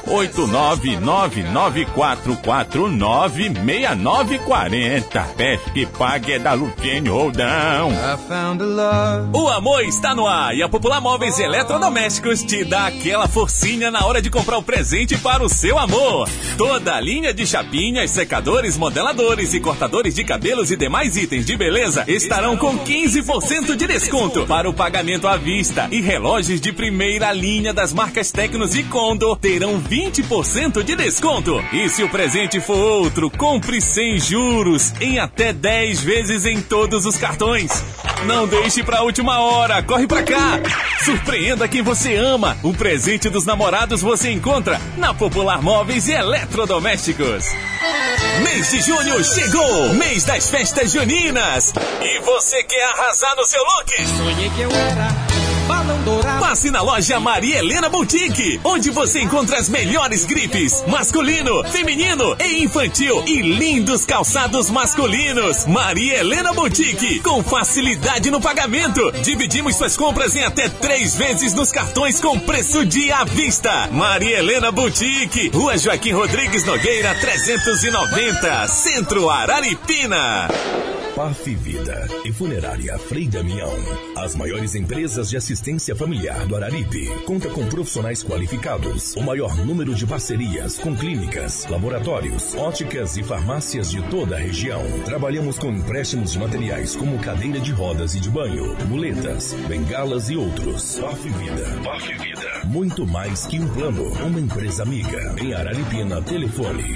89994496940. Pesque Pague é da Luciene Roldão. O amor está no ar e a Popular Móveis e Eletrodomésticos te dá aquela forcinha na hora de comprar o presente para o seu amor. Toda a linha de chapinhas, secadores, modeladores e cortadores de cabelos e demais itens de beleza estarão com 15% de desconto para o pagamento à vista, e relógios de primeira linha das marcas Tecnos e Condor terão 20% de desconto. E se o presente for outro, compre sem juros em até 10 vezes em todos os cartões. Não deixe pra última hora, corre pra cá! Surpreenda quem você ama. O presente dos namorados você encontra na Popular Móveis e Eletrodomésticos. Mês de junho chegou! Mês das festas juninas! E você quer arrasar no seu look? Sonhei que eu era balão dourado. Passe na loja Maria Helena Boutique, onde você encontra as melhores gripes, masculino, feminino e infantil e lindos calçados masculinos. Maria Helena Boutique, com facilidade no pagamento. Dividimos suas compras em até 3 vezes nos cartões com preço de à vista. Maria Helena Boutique, Rua Joaquim Rodrigues Nogueira, 390, Centro Araripina. PAF Vida e Funerária Frei Damião, as maiores empresas de assistência familiar do Araripe, conta com profissionais qualificados, o maior número de parcerias com clínicas, laboratórios, óticas e farmácias de toda a região. Trabalhamos com empréstimos de materiais como cadeira de rodas e de banho, muletas, bengalas e outros. PAF Vida. PAF Vida. Muito mais que um plano, uma empresa amiga. Em Araripina, telefone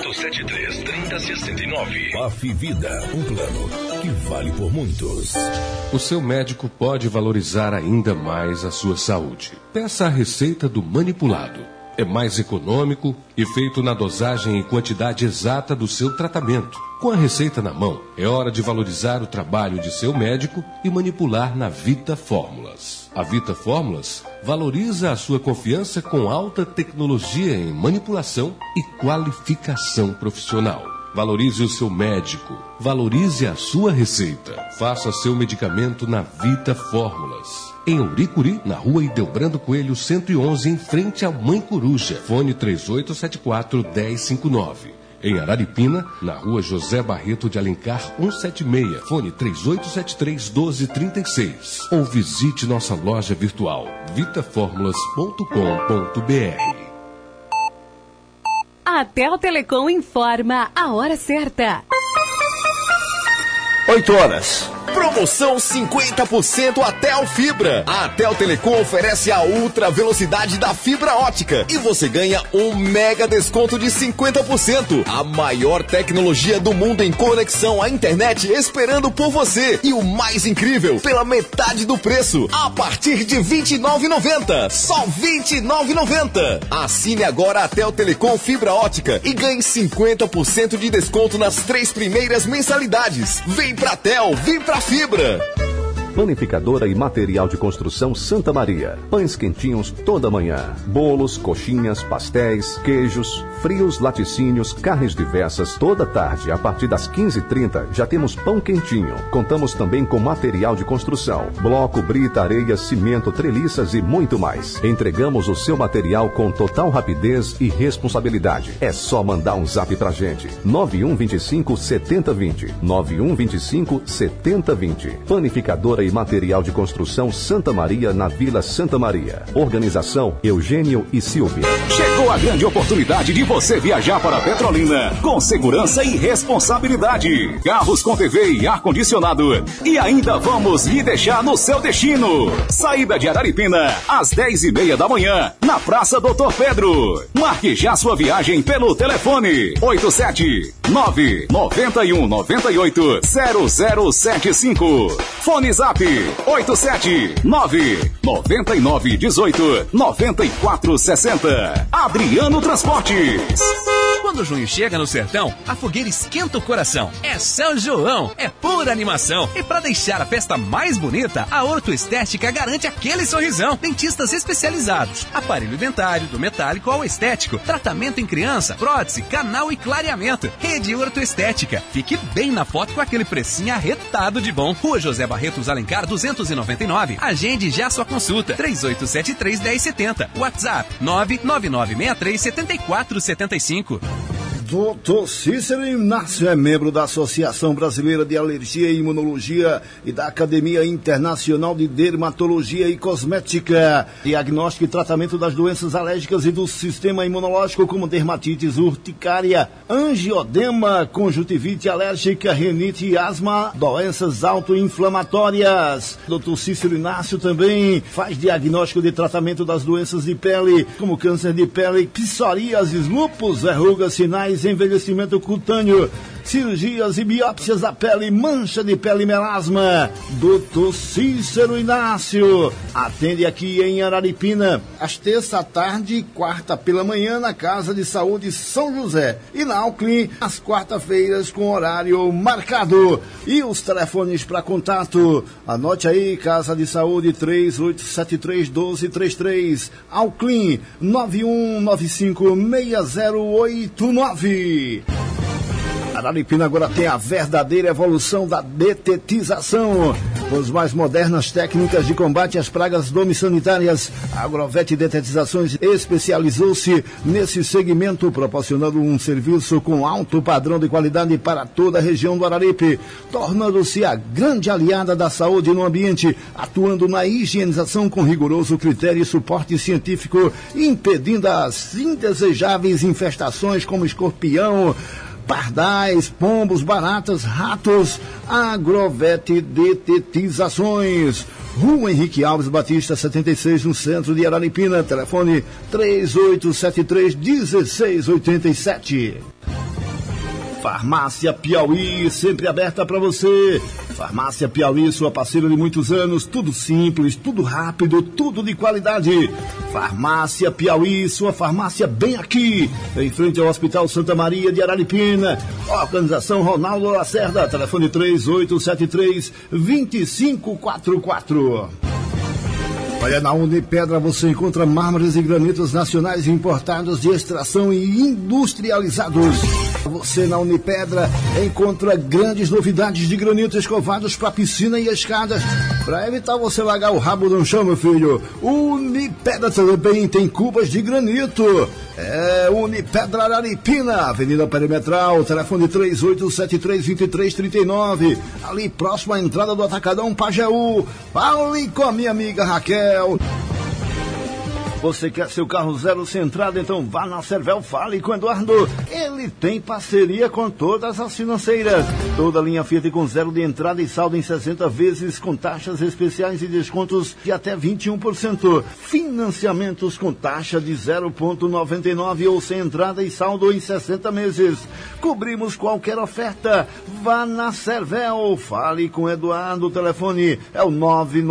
3873-3069. PAF Vida, um plano que vale por muitos. O seu médico pode valorizar ainda mais a sua saúde. Peça a receita do manipulado. É mais econômico e feito na dosagem e quantidade exata do seu tratamento. Com a receita na mão, é hora de valorizar o trabalho de seu médico e manipular na Vita Fórmulas. A Vita Fórmulas valoriza a sua confiança com alta tecnologia em manipulação e qualificação profissional. Valorize o seu médico. Valorize a sua receita. Faça seu medicamento na Vita Fórmulas. Em Ouricuri, na Rua Ideobrando Coelho 111, em frente à Mãe Coruja. Fone 3874-1059. Em Araripina, na Rua José Barreto de Alencar 176. Fone 3873-1236. Ou visite nossa loja virtual vitaformulas.com.br. A Tel Telecom informa a hora certa. 8 horas. Promoção 50% até o Fibra. A Tel Telecom oferece a ultra velocidade da fibra ótica e você ganha um mega desconto de 50%. A maior tecnologia do mundo em conexão à internet esperando por você. E o mais incrível, pela metade do preço, a partir de R$ 29,90. Só R$ 29,90. Assine agora a Tel Telecom Fibra Ótica e ganhe 50% de desconto nas 3 primeiras mensalidades. Vem pra Tel, vem pra Fibra. Panificadora e material de construção Santa Maria. Pães quentinhos toda manhã. Bolos, coxinhas, pastéis, queijos, frios, laticínios, carnes diversas toda tarde. A partir das 15h30 já temos pão quentinho. Contamos também com material de construção. Bloco, brita, areia, cimento, treliças e muito mais. Entregamos o seu material com total rapidez e responsabilidade. É só mandar um zap pra gente. 9125-7020. 9125-7020. Panificadora e material de construção Santa Maria, na Vila Santa Maria. Organização Eugênio e Silvia. Chegou a grande oportunidade de você viajar para Petrolina com segurança e responsabilidade. Carros com TV e ar-condicionado. E ainda vamos lhe deixar no seu destino. Saída de Araripina às 10h30 da manhã na Praça Doutor Pedro. Marque já sua viagem pelo telefone 879-9898-0075. Fone Zap 879-9918-9460. Adriano Transportes. Quando junho chega no sertão, a fogueira esquenta o coração. É São João, é pura animação. E para deixar a festa mais bonita, a Ortoestética garante aquele sorrisão. Dentistas especializados, aparelho dentário, do metálico ao estético, tratamento em criança, prótese, canal e clareamento. Rede Ortoestética. Fique bem na foto com aquele precinho arretado de bom. Rua José Barretos Alencar 299. Agende já sua consulta. 3873-1070. WhatsApp 99963-7475. Dr. Cícero Inácio é membro da Associação Brasileira de Alergia e Imunologia e da Academia Internacional de Dermatologia e Cosmética. Diagnóstico e tratamento das doenças alérgicas e do sistema imunológico, como dermatites urticária, angiodema, conjuntivite alérgica, rinite e asma, doenças autoinflamatórias. Dr. Cícero Inácio também faz diagnóstico de tratamento das doenças de pele, como câncer de pele, psoríase, lúpus, verrugas, sinais, envelhecimento cutâneo. cirurgias e biópsias da pele, mancha de pele e melasma. Dr. Cícero Inácio atende aqui em Araripina, às terça à tarde e quarta pela manhã na Casa de Saúde São José. E na Alclin, às quarta-feiras com horário marcado. E os telefones para contato, anote aí, Casa de Saúde 3873-1233, Alclin 91956089. Araripina agora tem a verdadeira evolução da detetização. As mais modernas técnicas de combate às pragas domiciliares. A Agrovet Detetizações especializou-se nesse segmento, proporcionando um serviço com alto padrão de qualidade para toda a região do Araripe, tornando-se a grande aliada da saúde no ambiente, atuando na higienização com rigoroso critério e suporte científico, impedindo as indesejáveis infestações como escorpião, pardais, pombos, baratas, ratos. Agrovet Detetizações, Rua Henrique Alves Batista 76, no centro de Araripina. Telefone 3873-1687. Farmácia Piauí, sempre aberta para você. Farmácia Piauí, sua parceira de muitos anos. Tudo simples, tudo rápido, tudo de qualidade. Farmácia Piauí, sua farmácia bem aqui, em frente ao Hospital Santa Maria de Araripina. Organização Ronaldo Lacerda, telefone 3873-2544. Olha, na Unipedra você encontra mármores e granitos nacionais importados de extração e industrializados. Você na Unipedra encontra grandes novidades de granitos escovados para piscina e escadas, para evitar você largar o rabo no chão, meu filho. Unipedra também tem cubas de granito. É Unipedra Araripina, Avenida Perimetral, telefone 3873-2339, ali próximo à entrada do Atacadão Pajeú. Fale com a minha amiga Raquel. Você quer seu carro zero sem entrada? Então vá na Cervel, fale com o Eduardo. Ele tem parceria com todas as financeiras. Toda linha Fiat com zero de entrada e saldo em 60 vezes, com taxas especiais e descontos de até 21%. Financiamentos com taxa de 0,99 ou sem entrada e saldo em 60 meses. Cobrimos qualquer oferta. Vá na Cervel, fale com o Eduardo. O telefone é o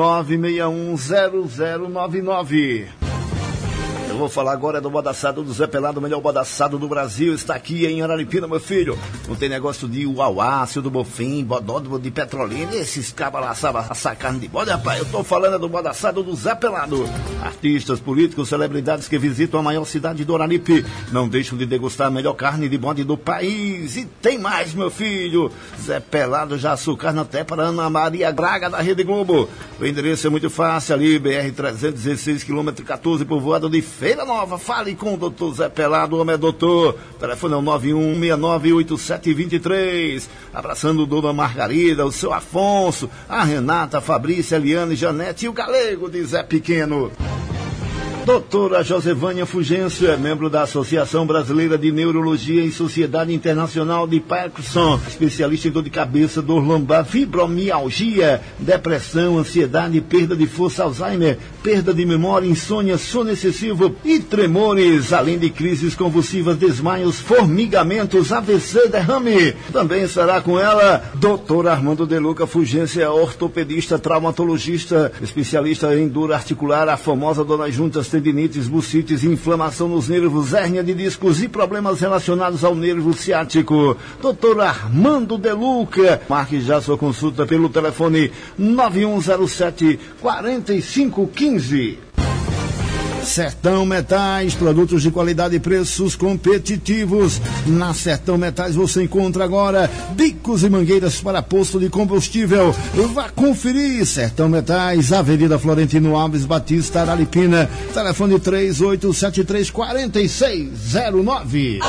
99610099. Eu vou falar agora do bodaçado do Zé Pelado, o melhor bodaçado do Brasil. Está aqui em Araripina, meu filho. Não tem negócio de uauá, Sil do Bofim, bodódromo de Petrolina. Esses cabas lá sabem assar carne de bode, rapaz. Eu tô falando do bodaçado do Zé Pelado. Artistas, políticos, celebridades que visitam a maior cidade do Araripe não deixam de degustar a melhor carne de bode do país. E tem mais, meu filho. Zé Pelado já açucarna até para Ana Maria Braga da Rede Globo. O endereço é muito fácil, ali, BR-316, quilômetro 14, povoado de Feira Nova. Fale com o doutor Zé Pelado, o homem é doutor. O telefone é o 91698723. Abraçando Dona Margarida, o seu Afonso, a Renata, a Fabrícia, a Eliane, Janete e o Galego de Zé Pequeno. Doutora Josevânia Fugêncio é membro da Associação Brasileira de Neurologia e Sociedade Internacional de Parkinson, especialista em dor de cabeça, dor lombar, fibromialgia, depressão, ansiedade, perda de força, Alzheimer, perda de memória, insônia, sono excessivo e tremores, além de crises convulsivas, desmaios, formigamentos, AVC, derrame. Também estará com ela Dr. Armando De Luca Fugência, ortopedista, traumatologista, especialista em dor articular, a famosa dor nas juntas, tendinites, bursites, inflamação nos nervos, hérnia de discos e problemas relacionados ao nervo ciático. Dr. Armando De Luca. Marque já sua consulta pelo telefone 9107-4515. Sertão Metais, produtos de qualidade e preços competitivos. Na Sertão Metais você encontra agora bicos e mangueiras para posto de combustível. Vá conferir. Sertão Metais, Avenida Florentino Alves Batista, Araripina. Telefone 3873-4609.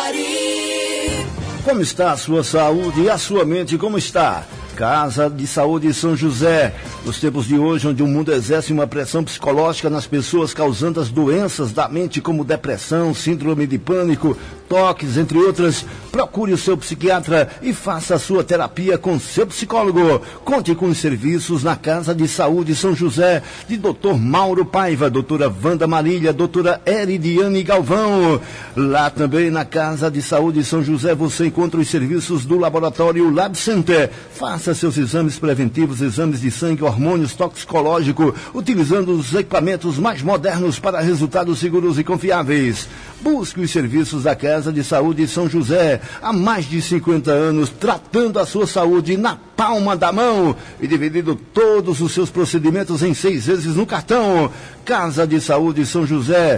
Como está a sua saúde e a sua mente? Como está? Casa de Saúde São José. Nos tempos de hoje, onde o mundo exerce uma pressão psicológica nas pessoas, causando as doenças da mente como depressão, síndrome de pânico, botox, entre outras. Procure o seu psiquiatra e faça a sua terapia com seu psicólogo. Conte com os serviços na Casa de Saúde São José, de Dr. Mauro Paiva, doutora Wanda Marília, doutora Eridiane Galvão. Lá também na Casa de Saúde São José você encontra os serviços do laboratório Lab Center. Faça seus exames preventivos, exames de sangue, hormônios, toxicológico, utilizando os equipamentos mais modernos para resultados seguros e confiáveis. Busque os serviços da Casa de Saúde São José. Há mais de 50 anos, tratando a sua saúde na palma da mão e dividindo todos os seus procedimentos em 6 vezes no cartão. Casa de Saúde São José,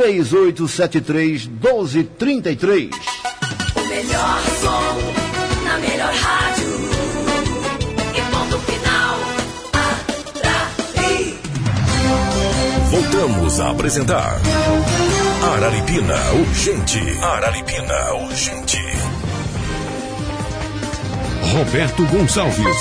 3873-1233. O melhor som, na melhor rádio. E ponto final, Arari. Voltamos a apresentar Araripina Urgente. Araripina Urgente. Roberto Gonçalves.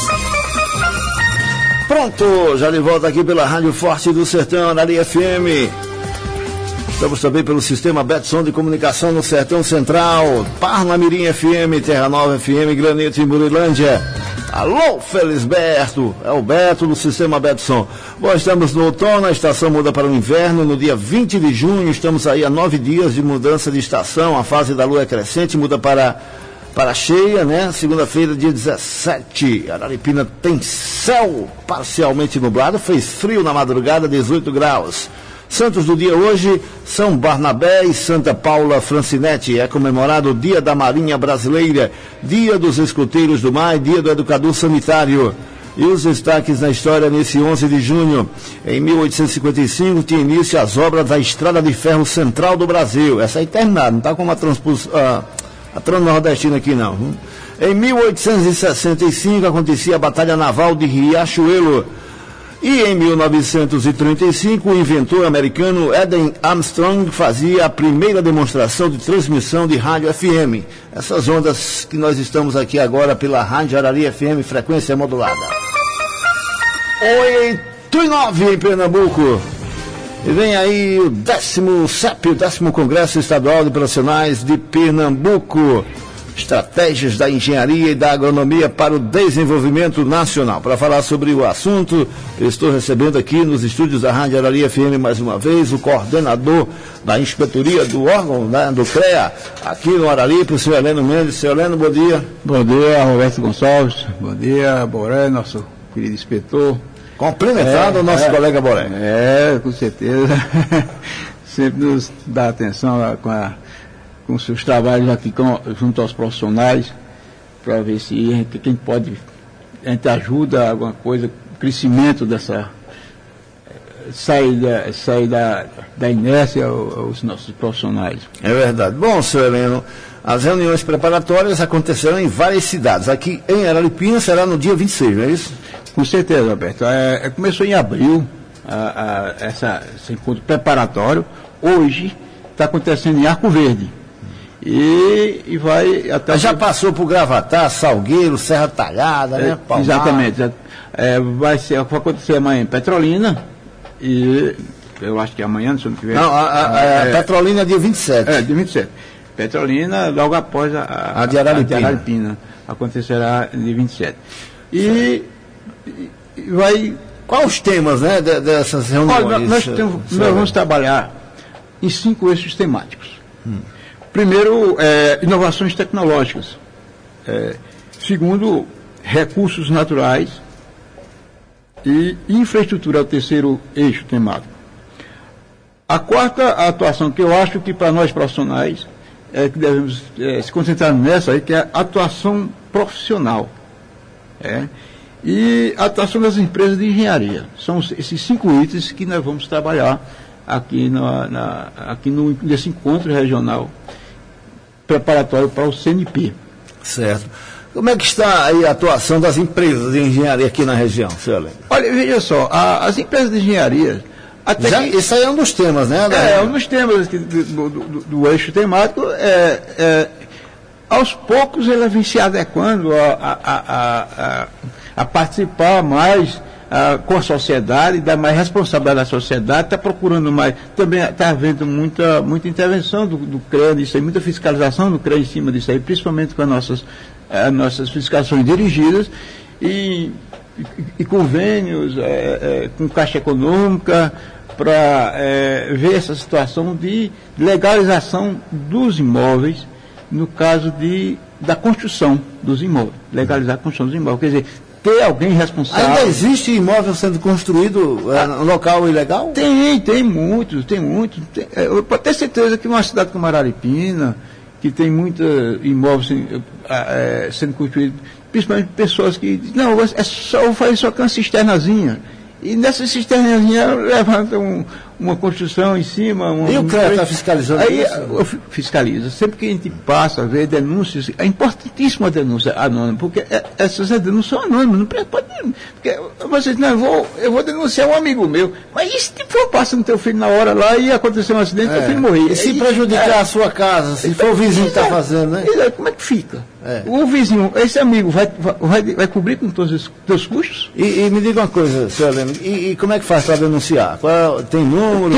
Pronto, já de volta aqui pela Rádio Forte do Sertão, Arari FM. Estamos também pelo sistema Betson de comunicação no Sertão Central, Parnamirim FM, Terra Nova FM, Granito e Murilândia. Alô, Felisberto, é o Beto do sistema Betson. Bom, estamos no outono, a estação muda para o inverno, no dia 20 de junho, estamos aí a 9 dias de mudança de estação, a fase da lua é crescente, muda para cheia, né? Segunda-feira, dia 17, Araripina tem céu parcialmente nublado, fez frio na madrugada, 18 graus. Santos do dia hoje, São Barnabé e Santa Paula Francinete. É comemorado o Dia da Marinha Brasileira, Dia dos Escoteiros do Mar e Dia do Educador Sanitário. E os destaques na história nesse 11 de junho. Em 1855 tinha início as obras da Estrada de Ferro Central do Brasil. Essa aí terminada, não está como a Transnordestina aqui não. Em 1865 acontecia a Batalha Naval de Riachuelo. E em 1935, o inventor americano Eden Armstrong fazia a primeira demonstração de transmissão de rádio FM. Essas ondas que nós estamos aqui agora pela Rádio Arari FM, frequência modulada. 8:09 em Pernambuco. E vem aí o 10º CEP, o 10º Congresso Estadual de Profissionais de Pernambuco. Estratégias da engenharia e da agronomia para o desenvolvimento nacional. Para falar sobre o assunto, eu estou recebendo aqui nos estúdios da Rádio Arari FM mais uma vez o coordenador da inspetoria do órgão, né, do CREA, aqui no Araripe, o senhor Heleno Mendes. Senhor Heleno, bom dia. Bom dia, Roberto Gonçalves. Bom dia, Boré, nosso querido inspetor. Cumprimentado o nosso colega Boré. Com certeza. Sempre nos dá atenção com seus trabalhos aqui junto aos profissionais, para ver se quem pode, a gente ajuda alguma coisa, o crescimento dessa, sair da inércia aos nossos profissionais. É verdade. Bom, senhor Heleno, as reuniões preparatórias acontecerão em várias cidades. Aqui em Araripina será no dia 26, não é isso? Com certeza, Roberto. Começou em abril esse encontro preparatório. Hoje está acontecendo em Arco Verde. E vai até... Já passou por Gravatá, Salgueiro, Serra Talhada, né? Palmar. Exatamente. Vai acontecer amanhã em Petrolina. E eu acho que é amanhã, se eu não tiver... Não, a Petrolina é dia 27. Dia 27. Petrolina, logo após a de Araripina. Acontecerá dia 27. E vai... Quais os temas, né, dessas reuniões? Olha, nós vamos trabalhar em 5 eixos temáticos. Primeiro, inovações tecnológicas. Segundo, recursos naturais. E infraestrutura é o terceiro eixo temático. A quarta atuação, que eu acho que para nós profissionais, que devemos se concentrar nessa aí, que é a atuação profissional. E a atuação das empresas de engenharia. São esses 5 itens que nós vamos trabalhar aqui nesse encontro regional preparatório para o CNP. Certo. Como é que está aí a atuação das empresas de engenharia aqui na região, senhor Heleno? Olha, veja só, as empresas de engenharia... Isso aí é um dos temas, né? Um dos temas do eixo temático. Aos poucos ela vem se adequando a participar mais com a sociedade, dar mais responsabilidade à sociedade, está procurando mais, também está havendo muita intervenção do CREA nisso aí, muita fiscalização do CREA em cima disso aí, principalmente com as nossas fiscalizações dirigidas e convênios com Caixa Econômica para ver essa situação de legalização dos imóveis, no caso da construção dos imóveis, legalizar a construção dos imóveis, quer dizer, ter alguém responsável. Ainda existe imóvel sendo construído no local ilegal? Tem muitos. Eu posso ter certeza que uma cidade como Araripina, que tem muitos imóveis sendo construídos, principalmente pessoas que dizem, não, vou fazer só com uma cisternazinha. E nessa cisternazinha levantam uma construção em cima. E o CREA está fiscalizando isso? Fiscaliza. Sempre que a gente passa a ver denúncias, é importantíssima a denúncia anônima, porque essas denúncias são anônimas. Não pode, porque você diz, não, eu vou denunciar um amigo meu. Mas e se for passa no teu filho na hora lá e acontecer um acidente, teu filho morrer? E se prejudicar a sua casa, se for o vizinho que está fazendo, né? Como é que fica? O vizinho, esse amigo, vai cobrir com todos os teus custos? E me diga uma coisa, senhor Heleno, e como é que faz para denunciar? Tem número?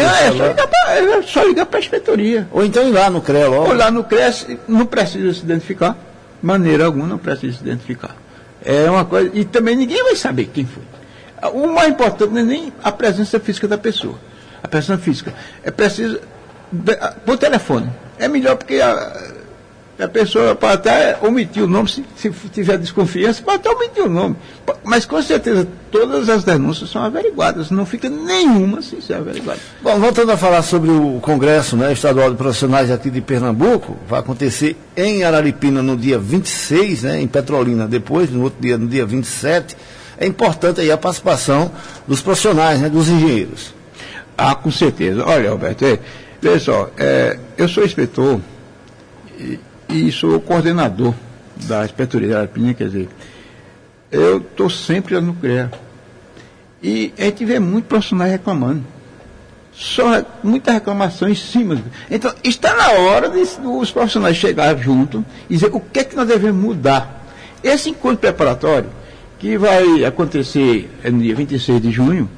É só ligar para a inspetoria. Ou então ir lá no CREA logo? Ou lá no CREA, não precisa se identificar, de maneira alguma não precisa se identificar. É uma coisa, e também ninguém vai saber quem foi. O mais importante não é nem a presença física da pessoa. A presença física. É preciso, por telefone. É melhor porque a pessoa pode até omitir o nome, se tiver desconfiança, pode até omitir o nome. Mas com certeza todas as denúncias são averiguadas, não fica nenhuma sem ser averiguada. Bom, voltando a falar sobre o Congresso, né, Estadual de Profissionais aqui de Pernambuco, vai acontecer em Araripina no dia 26, né, em Petrolina depois, no outro dia, no dia 27. É importante aí a participação dos profissionais, né, dos engenheiros. Com certeza. Olha, Roberto, veja só, eu sou inspetor e sou coordenador da inspetoria de Araripina, quer dizer, eu estou sempre lá no CREA. E a gente vê muitos profissionais reclamando. Muita reclamação em cima. Então, está na hora dos profissionais chegarem junto e dizer o que é que nós devemos mudar. Esse encontro preparatório, que vai acontecer no dia 26 de junho,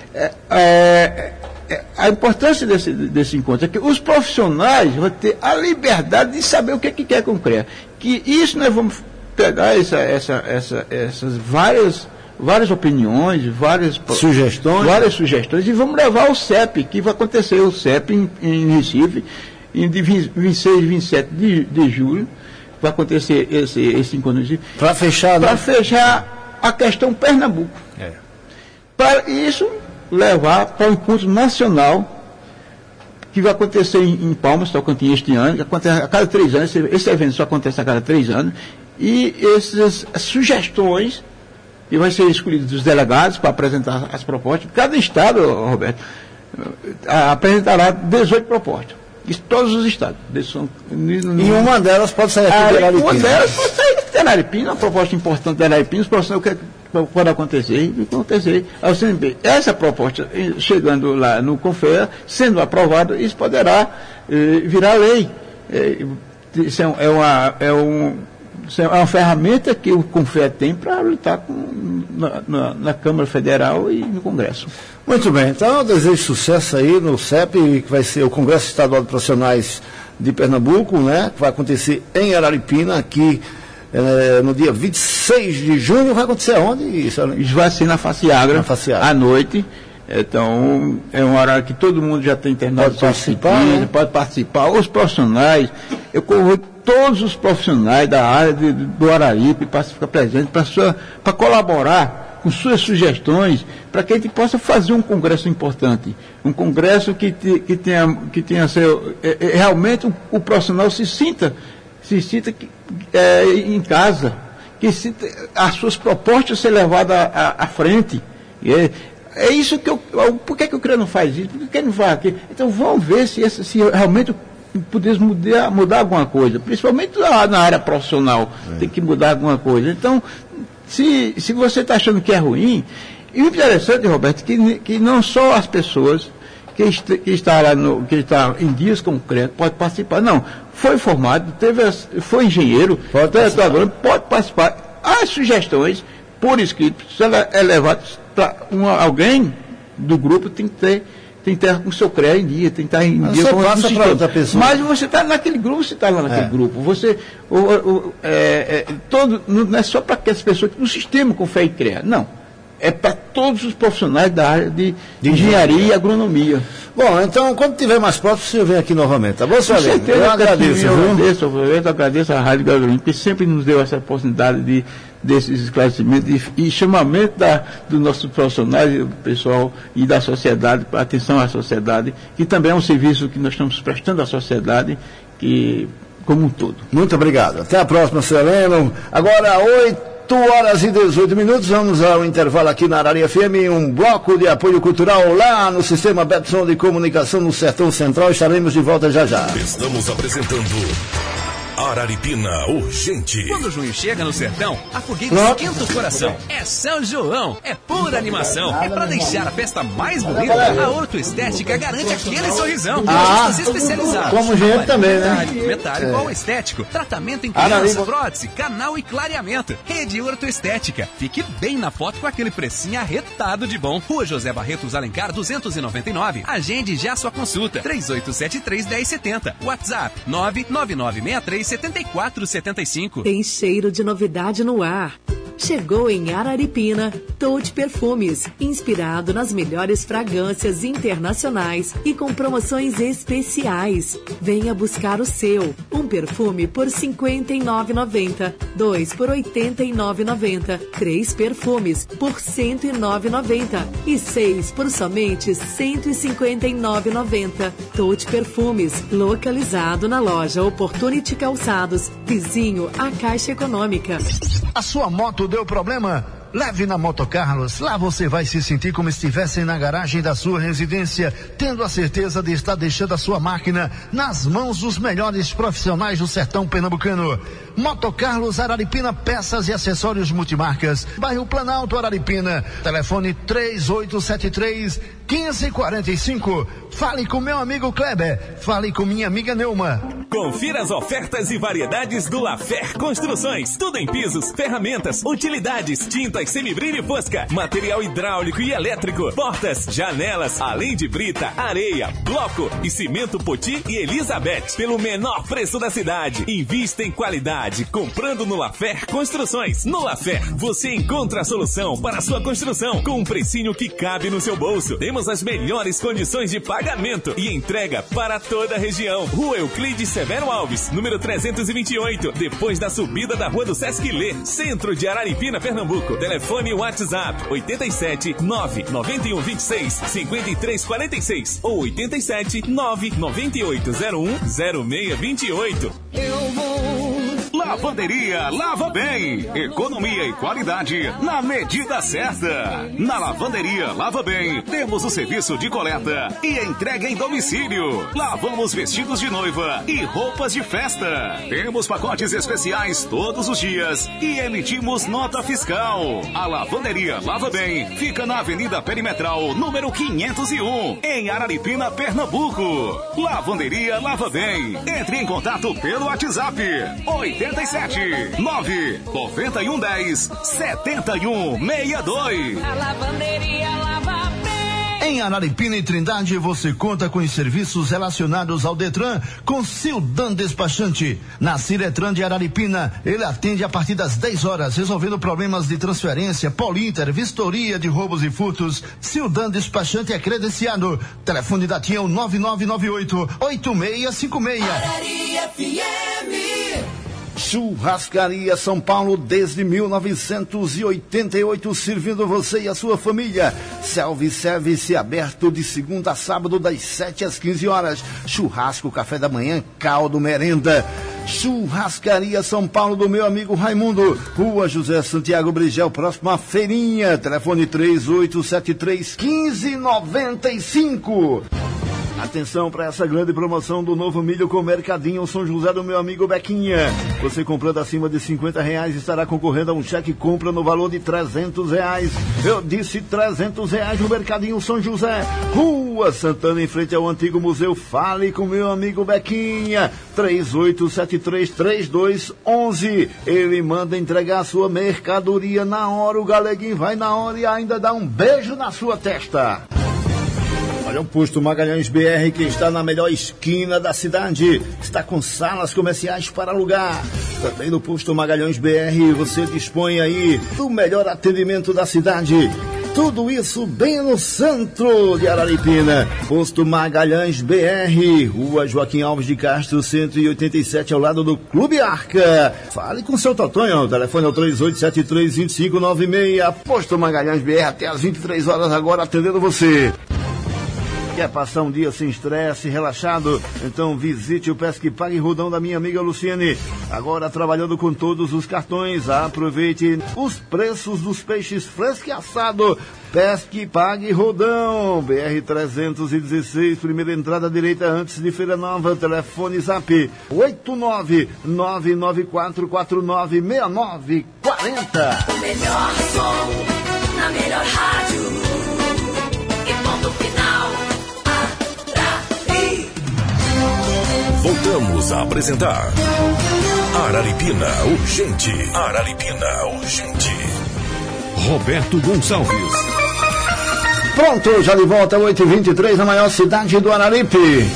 a importância desse encontro é que os profissionais vão ter a liberdade de saber o que quer com o CREA. Que isso nós vamos pegar essas várias opiniões, várias sugestões e vamos levar ao CEP, que vai acontecer o CEP em Recife, de 26 e 27 de julho, vai acontecer esse encontro em Recife. Para fechar a questão Pernambuco. Para isso levar para o encontro nacional que vai acontecer em Palmas, Tocantins, este ano, que acontece a cada 3 anos, esse evento só acontece a cada 3 anos, e essas sugestões, e vai ser escolhidos os delegados para apresentar as propostas. Cada estado, Roberto, apresentará 18 propostas. Isso, todos os estados. E uma delas pode sair aqui de Araripina. Uma delas pode sair de Araripina, uma proposta importante de Araripina, os profissionais pode acontecer. Ao CNP. Essa proposta, chegando lá no CONFEA, sendo aprovada, isso poderá virar lei. Isso é uma ferramenta que o CONFEA tem para lutar na Câmara Federal e no Congresso. Muito bem, então eu desejo sucesso aí no CEP, que vai ser o Congresso Estadual de Profissionais de Pernambuco, né? Que vai acontecer em Araripina, aqui no dia 26 de junho. Vai acontecer aonde? Isso vai ser na Faciagra, à noite. Então, é um horário que todo mundo já tem terminado de participar, né? Pode participar. Os profissionais, eu convido todos os profissionais da área do Araripe para ficar presente, para colaborar com suas sugestões, para que a gente possa fazer um congresso importante. Um congresso que tenha realmente o profissional se sinta em casa, que sinta as suas propostas ser levadas à frente. É isso que por que o CREA não faz isso? Por que não faz aquilo? Então vamos ver se realmente podemos mudar alguma coisa, principalmente na área profissional, tem que mudar alguma coisa. Então, se você está achando que é ruim, e o interessante, Roberto, que não só as pessoas que estão em dias com o CREA podem participar, não, foi formado, foi engenheiro, pode participar. As sugestões, por escrito, se ela é levada, alguém do grupo tem que estar com o seu CREA em dia, tem que estar em dia você com passa para outra pessoa. Mas você está naquele grupo, você está lá naquele grupo. Você, não é só para aquelas pessoas que no sistema com fé e CREA, não. É para todos os profissionais da área de engenharia e agronomia. Bom, então, quando tiver mais próximo, você vem aqui novamente, tá bom, senhor? Eu agradeço a Rádio Gasolina, que sempre nos deu essa oportunidade desses esclarecimentos e chamamento dos nossos profissionais, do pessoal e da sociedade, para atenção à sociedade, que também é um serviço que nós estamos prestando à sociedade, como um todo. Muito obrigado. Até a próxima, senhor Heleno. Agora, 8h18, vamos ao intervalo aqui na Arari FM, um bloco de apoio cultural lá no Sistema Betson de Comunicação no Sertão Central. Estaremos de volta já já. Estamos apresentando Araripina Urgente. Quando junho chega no sertão, a fogueira esquenta o coração. É São João, é pura animação. E para deixar a festa mais bonita, a Ortoestética garante aquele sorrisão. Artistas especializados. Como gente também, né? Metálico ou estético. Tratamento em criança, prótese, canal e clareamento. Rede Ortoestética. Fique bem na foto com aquele precinho arretado de bom. Rua José Barretos Alencar, 299. Agende já sua consulta. 3873-1070. WhatsApp 99963-7475. Tem cheiro de novidade no ar. Chegou em Araripina, Touch Perfumes, inspirado nas melhores fragrâncias internacionais e com promoções especiais. Venha buscar o seu. Um perfume por R$ 59,90, 2 por R$ 89,90, 3 perfumes por R$ 109,90 e 6 por somente R$ 159,90. Touch Perfumes, localizado na loja Opportunity Calçados, vizinho à Caixa Econômica. A sua moto deu problema? Leve na Moto Carlos. Lá você vai se sentir como se estivesse na garagem da sua residência, tendo a certeza de estar deixando a sua máquina nas mãos dos melhores profissionais do sertão pernambucano. Moto Carlos Araripina, peças e acessórios multimarcas. Bairro Planalto, Araripina. Telefone 3873-1545. Fale com meu amigo Kleber. Fale com minha amiga Neuma. Confira as ofertas e variedades do Lafer Construções. Tudo em pisos, ferramentas, utilidades, tintas, semibrilho e fosca, material hidráulico e elétrico, portas, janelas, além de brita, areia, bloco e cimento Poti e Elizabeth. Pelo menor preço da cidade. Invista em qualidade, comprando no Lafer Construções. No Lafer, você encontra a solução para a sua construção, com um precinho que cabe no seu bolso. Temos as melhores condições de pagamento e entrega para toda a região. Rua Euclides Severo Alves, número 328, depois da subida da Rua do Sesc Lê, centro de Araripina, Pernambuco. Telefone WhatsApp 87 991 26 53 46 ou 87 998 01 0628. Eu vou. Lavanderia Lava Bem. Economia e qualidade na medida certa. Na Lavanderia Lava Bem, temos o serviço de coleta e entrega em domicílio. Lavamos vestidos de noiva e roupas de festa. Temos pacotes especiais todos os dias e emitimos nota fiscal. A Lavanderia Lava Bem fica na Avenida Perimetral, número 501, em Araripina, Pernambuco. Lavanderia Lava Bem. Entre em contato pelo WhatsApp 87 9 91 10 71 62. A Lavanderia Lava Bem. Em Araripina e Trindade você conta com os serviços relacionados ao Detran com Sildan Despachante. Na Ciretran de Araripina, ele atende a partir das 10 horas, resolvendo problemas de transferência, Polinter, vistoria de roubos e furtos. Sildan Despachante é credenciado. Telefone da TIA 9998-8656. Arari FM. Churrascaria São Paulo desde 1988, servindo você e a sua família. Self-service aberto de segunda a sábado das 7 às 15 horas. Churrasco, café da manhã, caldo, merenda. Churrascaria São Paulo do meu amigo Raimundo, Rua José Santiago Brigel, próximo à feirinha. Telefone 3873-1595. Atenção para essa grande promoção do novo milho com Mercadinho São José do meu amigo Bequinha. Você comprando acima de R$50 estará concorrendo a um cheque compra no valor de R$300. Eu disse R$300 no Mercadinho São José, Rua Santana, em frente ao antigo museu. Fale com meu amigo Bequinha, 38733211. Ele manda entregar a sua mercadoria na hora. O Galeguinho vai na hora e ainda dá um beijo na sua testa. Olha, o Posto Magalhães BR, que está na melhor esquina da cidade, está com salas comerciais para alugar. Também no Posto Magalhães BR você dispõe aí do melhor atendimento da cidade. Tudo isso bem no centro de Araripina. Posto Magalhães BR, Rua Joaquim Alves de Castro, 187, ao lado do Clube Arca. Fale com o seu Totonho, o telefone é o 3873-2596. Posto Magalhães BR, até às 23 horas agora, atendendo você. Quer passar um dia sem estresse, relaxado? Então visite o Pesque Pague Rodão da minha amiga Luciane. Agora trabalhando com todos os cartões. Aproveite os preços dos peixes fresco e assado. Pesque Pague Rodão, BR 316, primeira entrada direita antes de Feira Nova. Telefone Zap 89994496940. O melhor som na melhor rádio. E ponto final. Voltamos a apresentar Araripina Urgente. Araripina Urgente. Roberto Gonçalves. Pronto, já de volta, 8h23, na maior cidade do Araripe.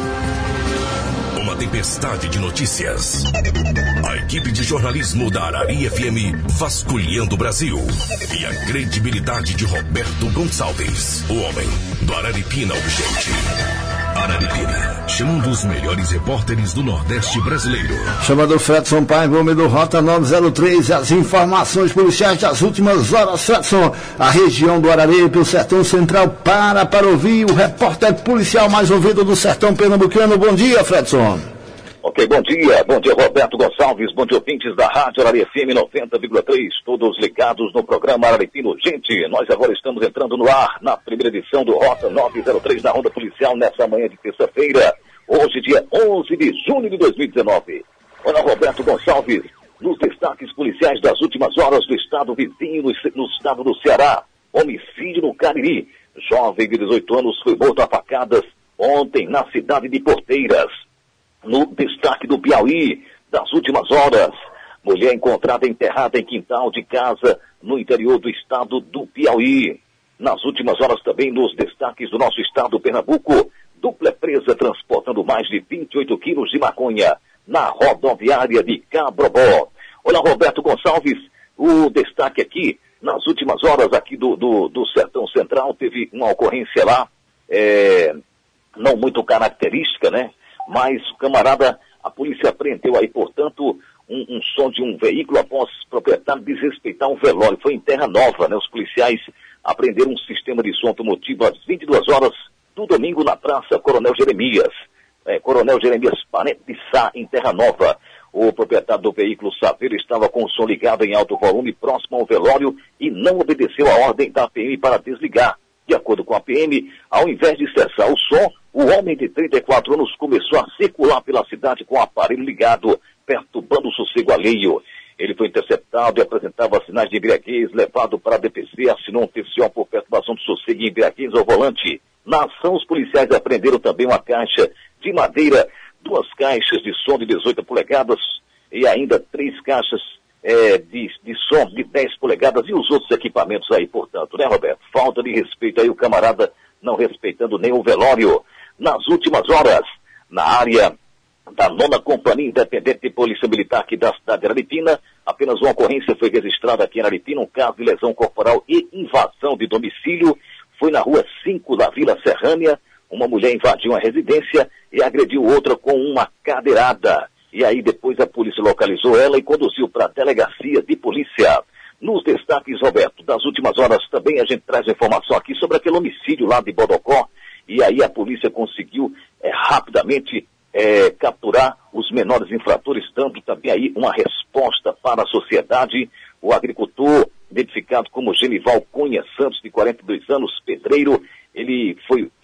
Uma tempestade de notícias. A equipe de jornalismo da Arari FM vasculhando o Brasil. E a credibilidade de Roberto Gonçalves, o homem do Araripina Urgente. Araripina, chamando os melhores repórteres do Nordeste brasileiro. Chamado Fredson Paiva, homem do Rota 903, as informações policiais das últimas horas. Fredson, a região do Araripe, o Sertão Central, para ouvir o repórter policial mais ouvido do Sertão Pernambucano. Bom dia, Fredson. Ok, bom dia Roberto Gonçalves, bom dia ouvintes da Rádio Arari FM 90,3, todos ligados no programa Araripina Urgente. Nós agora estamos entrando no ar na primeira edição do Rota 903 da Ronda Policial nessa manhã de terça-feira, hoje dia 11 de junho de 2019. Olha, Roberto Gonçalves, nos destaques policiais das últimas horas do estado vizinho, no estado do Ceará, homicídio no Cariri. Jovem de 18 anos foi morto a facadas ontem na cidade de Porteiras. No destaque do Piauí, das últimas horas, mulher encontrada enterrada em quintal de casa no interior do estado do Piauí. Nas últimas horas também nos destaques do nosso estado, Pernambuco, dupla presa transportando mais de 28 quilos de maconha na rodoviária de Cabrobó. Olha, Roberto Gonçalves, o destaque aqui, nas últimas horas aqui do Sertão Central, teve uma ocorrência lá, não muito característica, né? Mas, camarada, a polícia apreendeu aí, portanto, um som de um veículo após o proprietário desrespeitar um velório. Foi em Terra Nova, né? Os policiais apreenderam um sistema de som automotivo às 22 horas do domingo na Praça Coronel Jeremias. Coronel Jeremias Parente de Sá, em Terra Nova. O proprietário do veículo Saveiro estava com o som ligado em alto volume próximo ao velório e não obedeceu a ordem da PM para desligar. De acordo com a PM, ao invés de cessar o som, o homem de 34 anos começou a circular pela cidade com o aparelho ligado, perturbando o sossego alheio. Ele foi interceptado e apresentava sinais de embriaguez, levado para a DPC, assinou um TCO por perturbação do sossego e embriaguez ao volante. Na ação, os policiais apreenderam também uma caixa de madeira, 2 caixas de som de 18 polegadas e ainda 3 caixas de som de 10 polegadas e os outros equipamentos aí, portanto, né, Roberto? Falta de respeito aí, o camarada não respeitando nem o velório. Nas últimas horas, na área da 9ª Companhia Independente de Polícia Militar aqui da cidade de Araripina, apenas uma ocorrência foi registrada aqui em Araripina, um caso de lesão corporal e invasão de domicílio. Foi na rua 5 da Vila Serrânia, uma mulher invadiu uma residência e agrediu outra com uma cadeirada. E aí depois a polícia localizou ela e conduziu para a delegacia de polícia. Nos destaques, Roberto, das últimas horas também a gente traz informação aqui sobre aquele homicídio lá de Bodocó. E aí a polícia conseguiu rapidamente capturar os menores infratores, dando também aí uma resposta para a sociedade. O agricultor, identificado como Genival Cunha Santos, de 42 anos, pedreiro, ele foi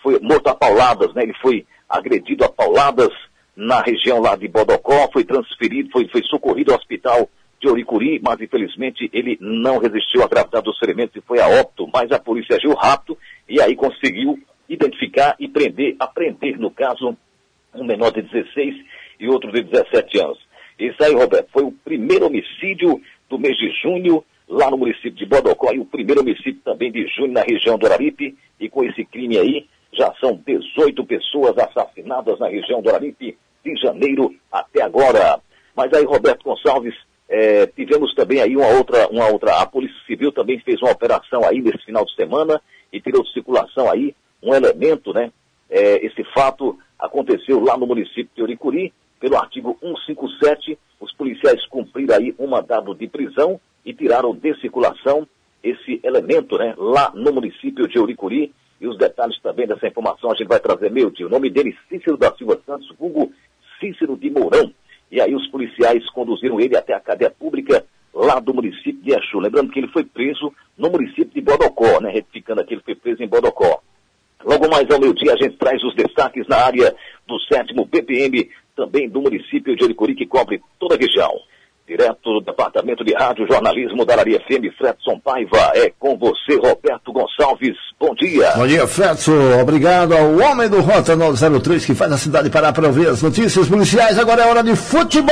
foi morto a pauladas, né? Ele foi agredido a pauladas na região lá de Bodocó, foi transferido, foi socorrido ao hospital de Oricuri, mas infelizmente ele não resistiu à gravidade dos ferimentos e foi a óbito, mas a polícia agiu rápido e aí conseguiu identificar e apreender, no caso, um menor de 16 e outro de 17 anos. Isso aí, Roberto, foi o primeiro homicídio do mês de junho lá no município de Bodocó e o primeiro homicídio também de junho na região do Araripe, e com esse crime aí já são 18 pessoas assassinadas na região do Araripe de janeiro até agora. Mas aí, Roberto Gonçalves, tivemos também aí uma outra, a Polícia Civil também fez uma operação aí nesse final de semana e tirou de circulação aí um elemento, né? Esse fato aconteceu lá no município de Oricuri, pelo artigo 157, os policiais cumpriram aí um mandado de prisão e tiraram de circulação esse elemento, né? Lá no município de Oricuri, e os detalhes também dessa informação a gente vai trazer, o nome dele, Cícero da Silva Santos, vulgo Cícero de Mourão. E aí os policiais conduziram ele até a cadeia pública lá do município de Exu. Lembrando que ele foi preso no município de Bodocó, né? Retificando aqui, ele foi preso em Bodocó. Logo mais ao meio-dia a gente traz os destaques na área do 7º BPM, também do município de Oricuri, que cobre toda a região. Direto do Departamento de Rádio e Jornalismo da Araria FM, Fredson Paiva. É com você, Roberto Gonçalves. Bom dia. Bom dia, Fredson. Obrigado ao homem do Rota 903 que faz a cidade parar para ouvir as notícias policiais. Agora é hora de futebol.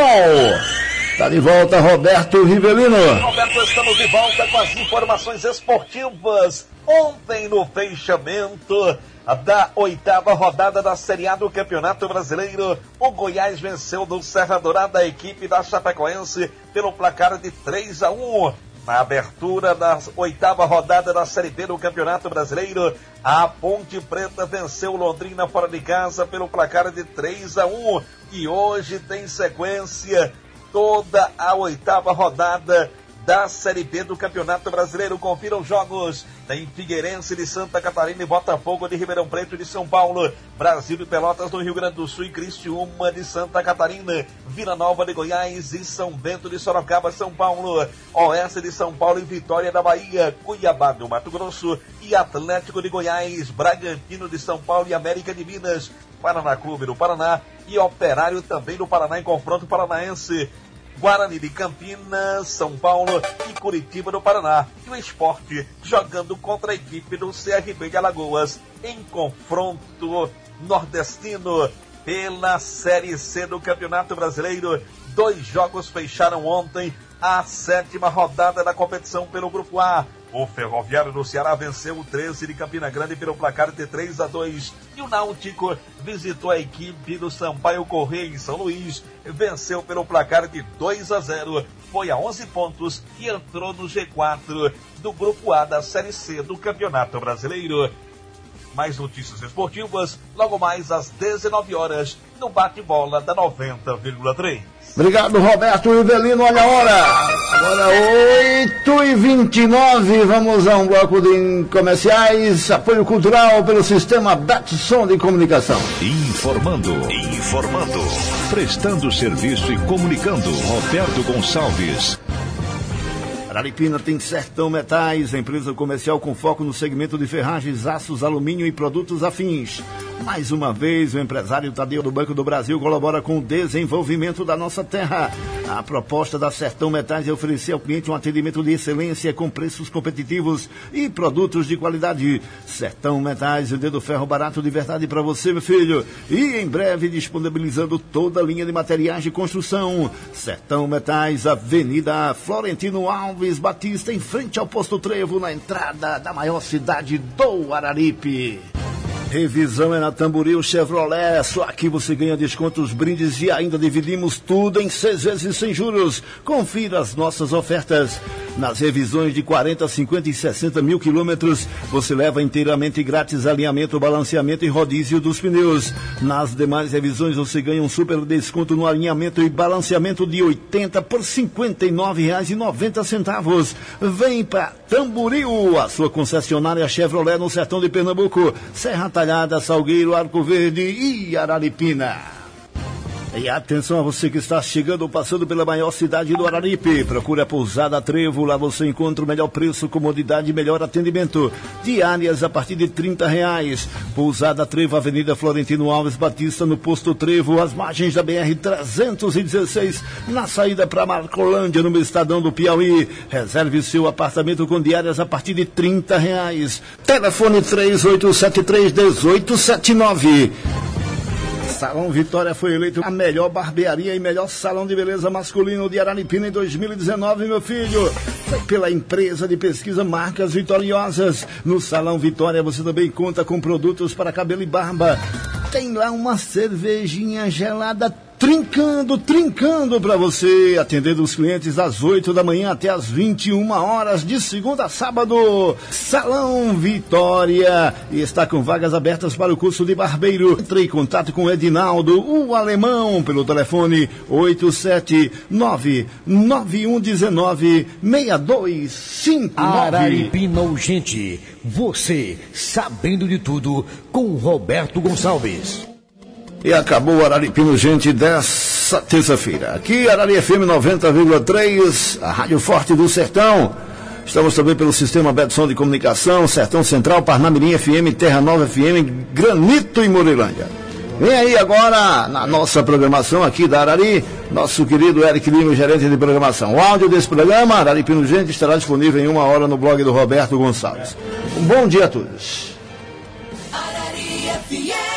Está de volta, Roberto Rivelino. Roberto, estamos de volta com as informações esportivas. Ontem, no fechamento da 8ª rodada da Série A do Campeonato Brasileiro, o Goiás venceu do Serra Dourada a equipe da Chapecoense pelo placar de 3-1. Na abertura da 8ª rodada da Série B do Campeonato Brasileiro, a Ponte Preta venceu Londrina fora de casa pelo placar de 3-1. E hoje tem sequência toda a 8ª rodada da Série B do Campeonato Brasileiro. Confira os jogos. Tem Figueirense de Santa Catarina e Botafogo de Ribeirão Preto de São Paulo, Brasil de Pelotas do Rio Grande do Sul e Criciúma de Santa Catarina, Vila Nova de Goiás e São Bento de Sorocaba, São Paulo, Oeste de São Paulo e Vitória da Bahia, Cuiabá do Mato Grosso e Atlético de Goiás, Bragantino de São Paulo e América de Minas, Paraná Clube do Paraná e Operário também do Paraná em confronto paranaense, Guarani de Campinas, São Paulo e Curitiba do Paraná. E o Sport jogando contra a equipe do CRB de Alagoas em confronto nordestino pela Série C do Campeonato Brasileiro. 2 jogos fecharam ontem a 7ª rodada da competição pelo Grupo A. O Ferroviário do Ceará venceu o 13 de Campina Grande pelo placar de 3-2. E o Náutico visitou a equipe do Sampaio Corrêa em São Luís. Venceu pelo placar de 2-0. Foi a 11 pontos e entrou no G4 do Grupo A da Série C do Campeonato Brasileiro. Mais notícias esportivas, logo mais às 19 horas, no bate-bola da 90,3. Obrigado, Roberto Rivelino. Olha a hora. Agora 8h29. Vamos a um bloco de comerciais. Apoio cultural pelo sistema Betson de comunicação. Informando. Prestando serviço e comunicando. Roberto Gonçalves. Araripina tem Sertão Metais, empresa comercial com foco no segmento de ferragens, aços, alumínio e produtos afins. Mais uma vez, o empresário Tadeu do Banco do Brasil colabora com o desenvolvimento da nossa terra. A proposta da Sertão Metais é oferecer ao cliente um atendimento de excelência com preços competitivos e produtos de qualidade. Sertão Metais, vendendo ferro barato de verdade para você, meu filho. E em breve disponibilizando toda a linha de materiais de construção. Sertão Metais, Avenida Florentino Alves Batista, em frente ao Posto Trevo, na entrada da maior cidade do Araripe. Revisão é na Tamboril Chevrolet. Só aqui você ganha descontos, brindes e ainda dividimos tudo em 6 vezes sem juros. Confira as nossas ofertas. Nas revisões de 40, 50 e 60 mil quilômetros, você leva inteiramente grátis alinhamento, balanceamento e rodízio dos pneus. Nas demais revisões você ganha um super desconto no alinhamento e balanceamento de 80 por R$ 59,90. Vem para Tamboril, a sua concessionária Chevrolet no sertão de Pernambuco, Serra Talhada, Salgueiro, Arco Verde e Araripina. E atenção a você que está chegando ou passando pela maior cidade do Araripe. Procure a Pousada Trevo. Lá você encontra o melhor preço, comodidade e melhor atendimento. Diárias a partir de R$30. Pousada Trevo, Avenida Florentino Alves Batista, no Posto Trevo, às margens da BR-316, na saída para Marcolândia, no Estadão do Piauí. Reserve seu apartamento com diárias a partir de R$30. Telefone 3873-1879. Salão Vitória foi eleito a melhor barbearia e melhor salão de beleza masculino de Araripina em 2019, meu filho. Foi pela empresa de pesquisa Marcas Vitoriosas. No Salão Vitória você também conta com produtos para cabelo e barba. Tem lá uma cervejinha gelada trincando para você, atendendo os clientes das 8 da manhã até as 21 horas, de segunda a sábado. Salão Vitória está com vagas abertas para o curso de barbeiro. Entre em contato com o Edinaldo, o alemão, pelo telefone 879-9119-6259. Araripina Urgente, você sabendo de tudo, com Roberto Gonçalves. E acabou o Araripina Urgente dessa terça-feira. Aqui, Arari FM 90,3, a Rádio Forte do Sertão. Estamos também pelo Sistema Betson de Comunicação, Sertão Central, Parnamirim FM, Terra Nova FM, Granito e Moreilândia. Vem aí agora, na nossa programação aqui da Arari, nosso querido Eric Lima, gerente de programação. O áudio desse programa, Araripina Urgente, estará disponível em 1 hora no blog do Roberto Gonçalves. Um bom dia a todos. Arari FM.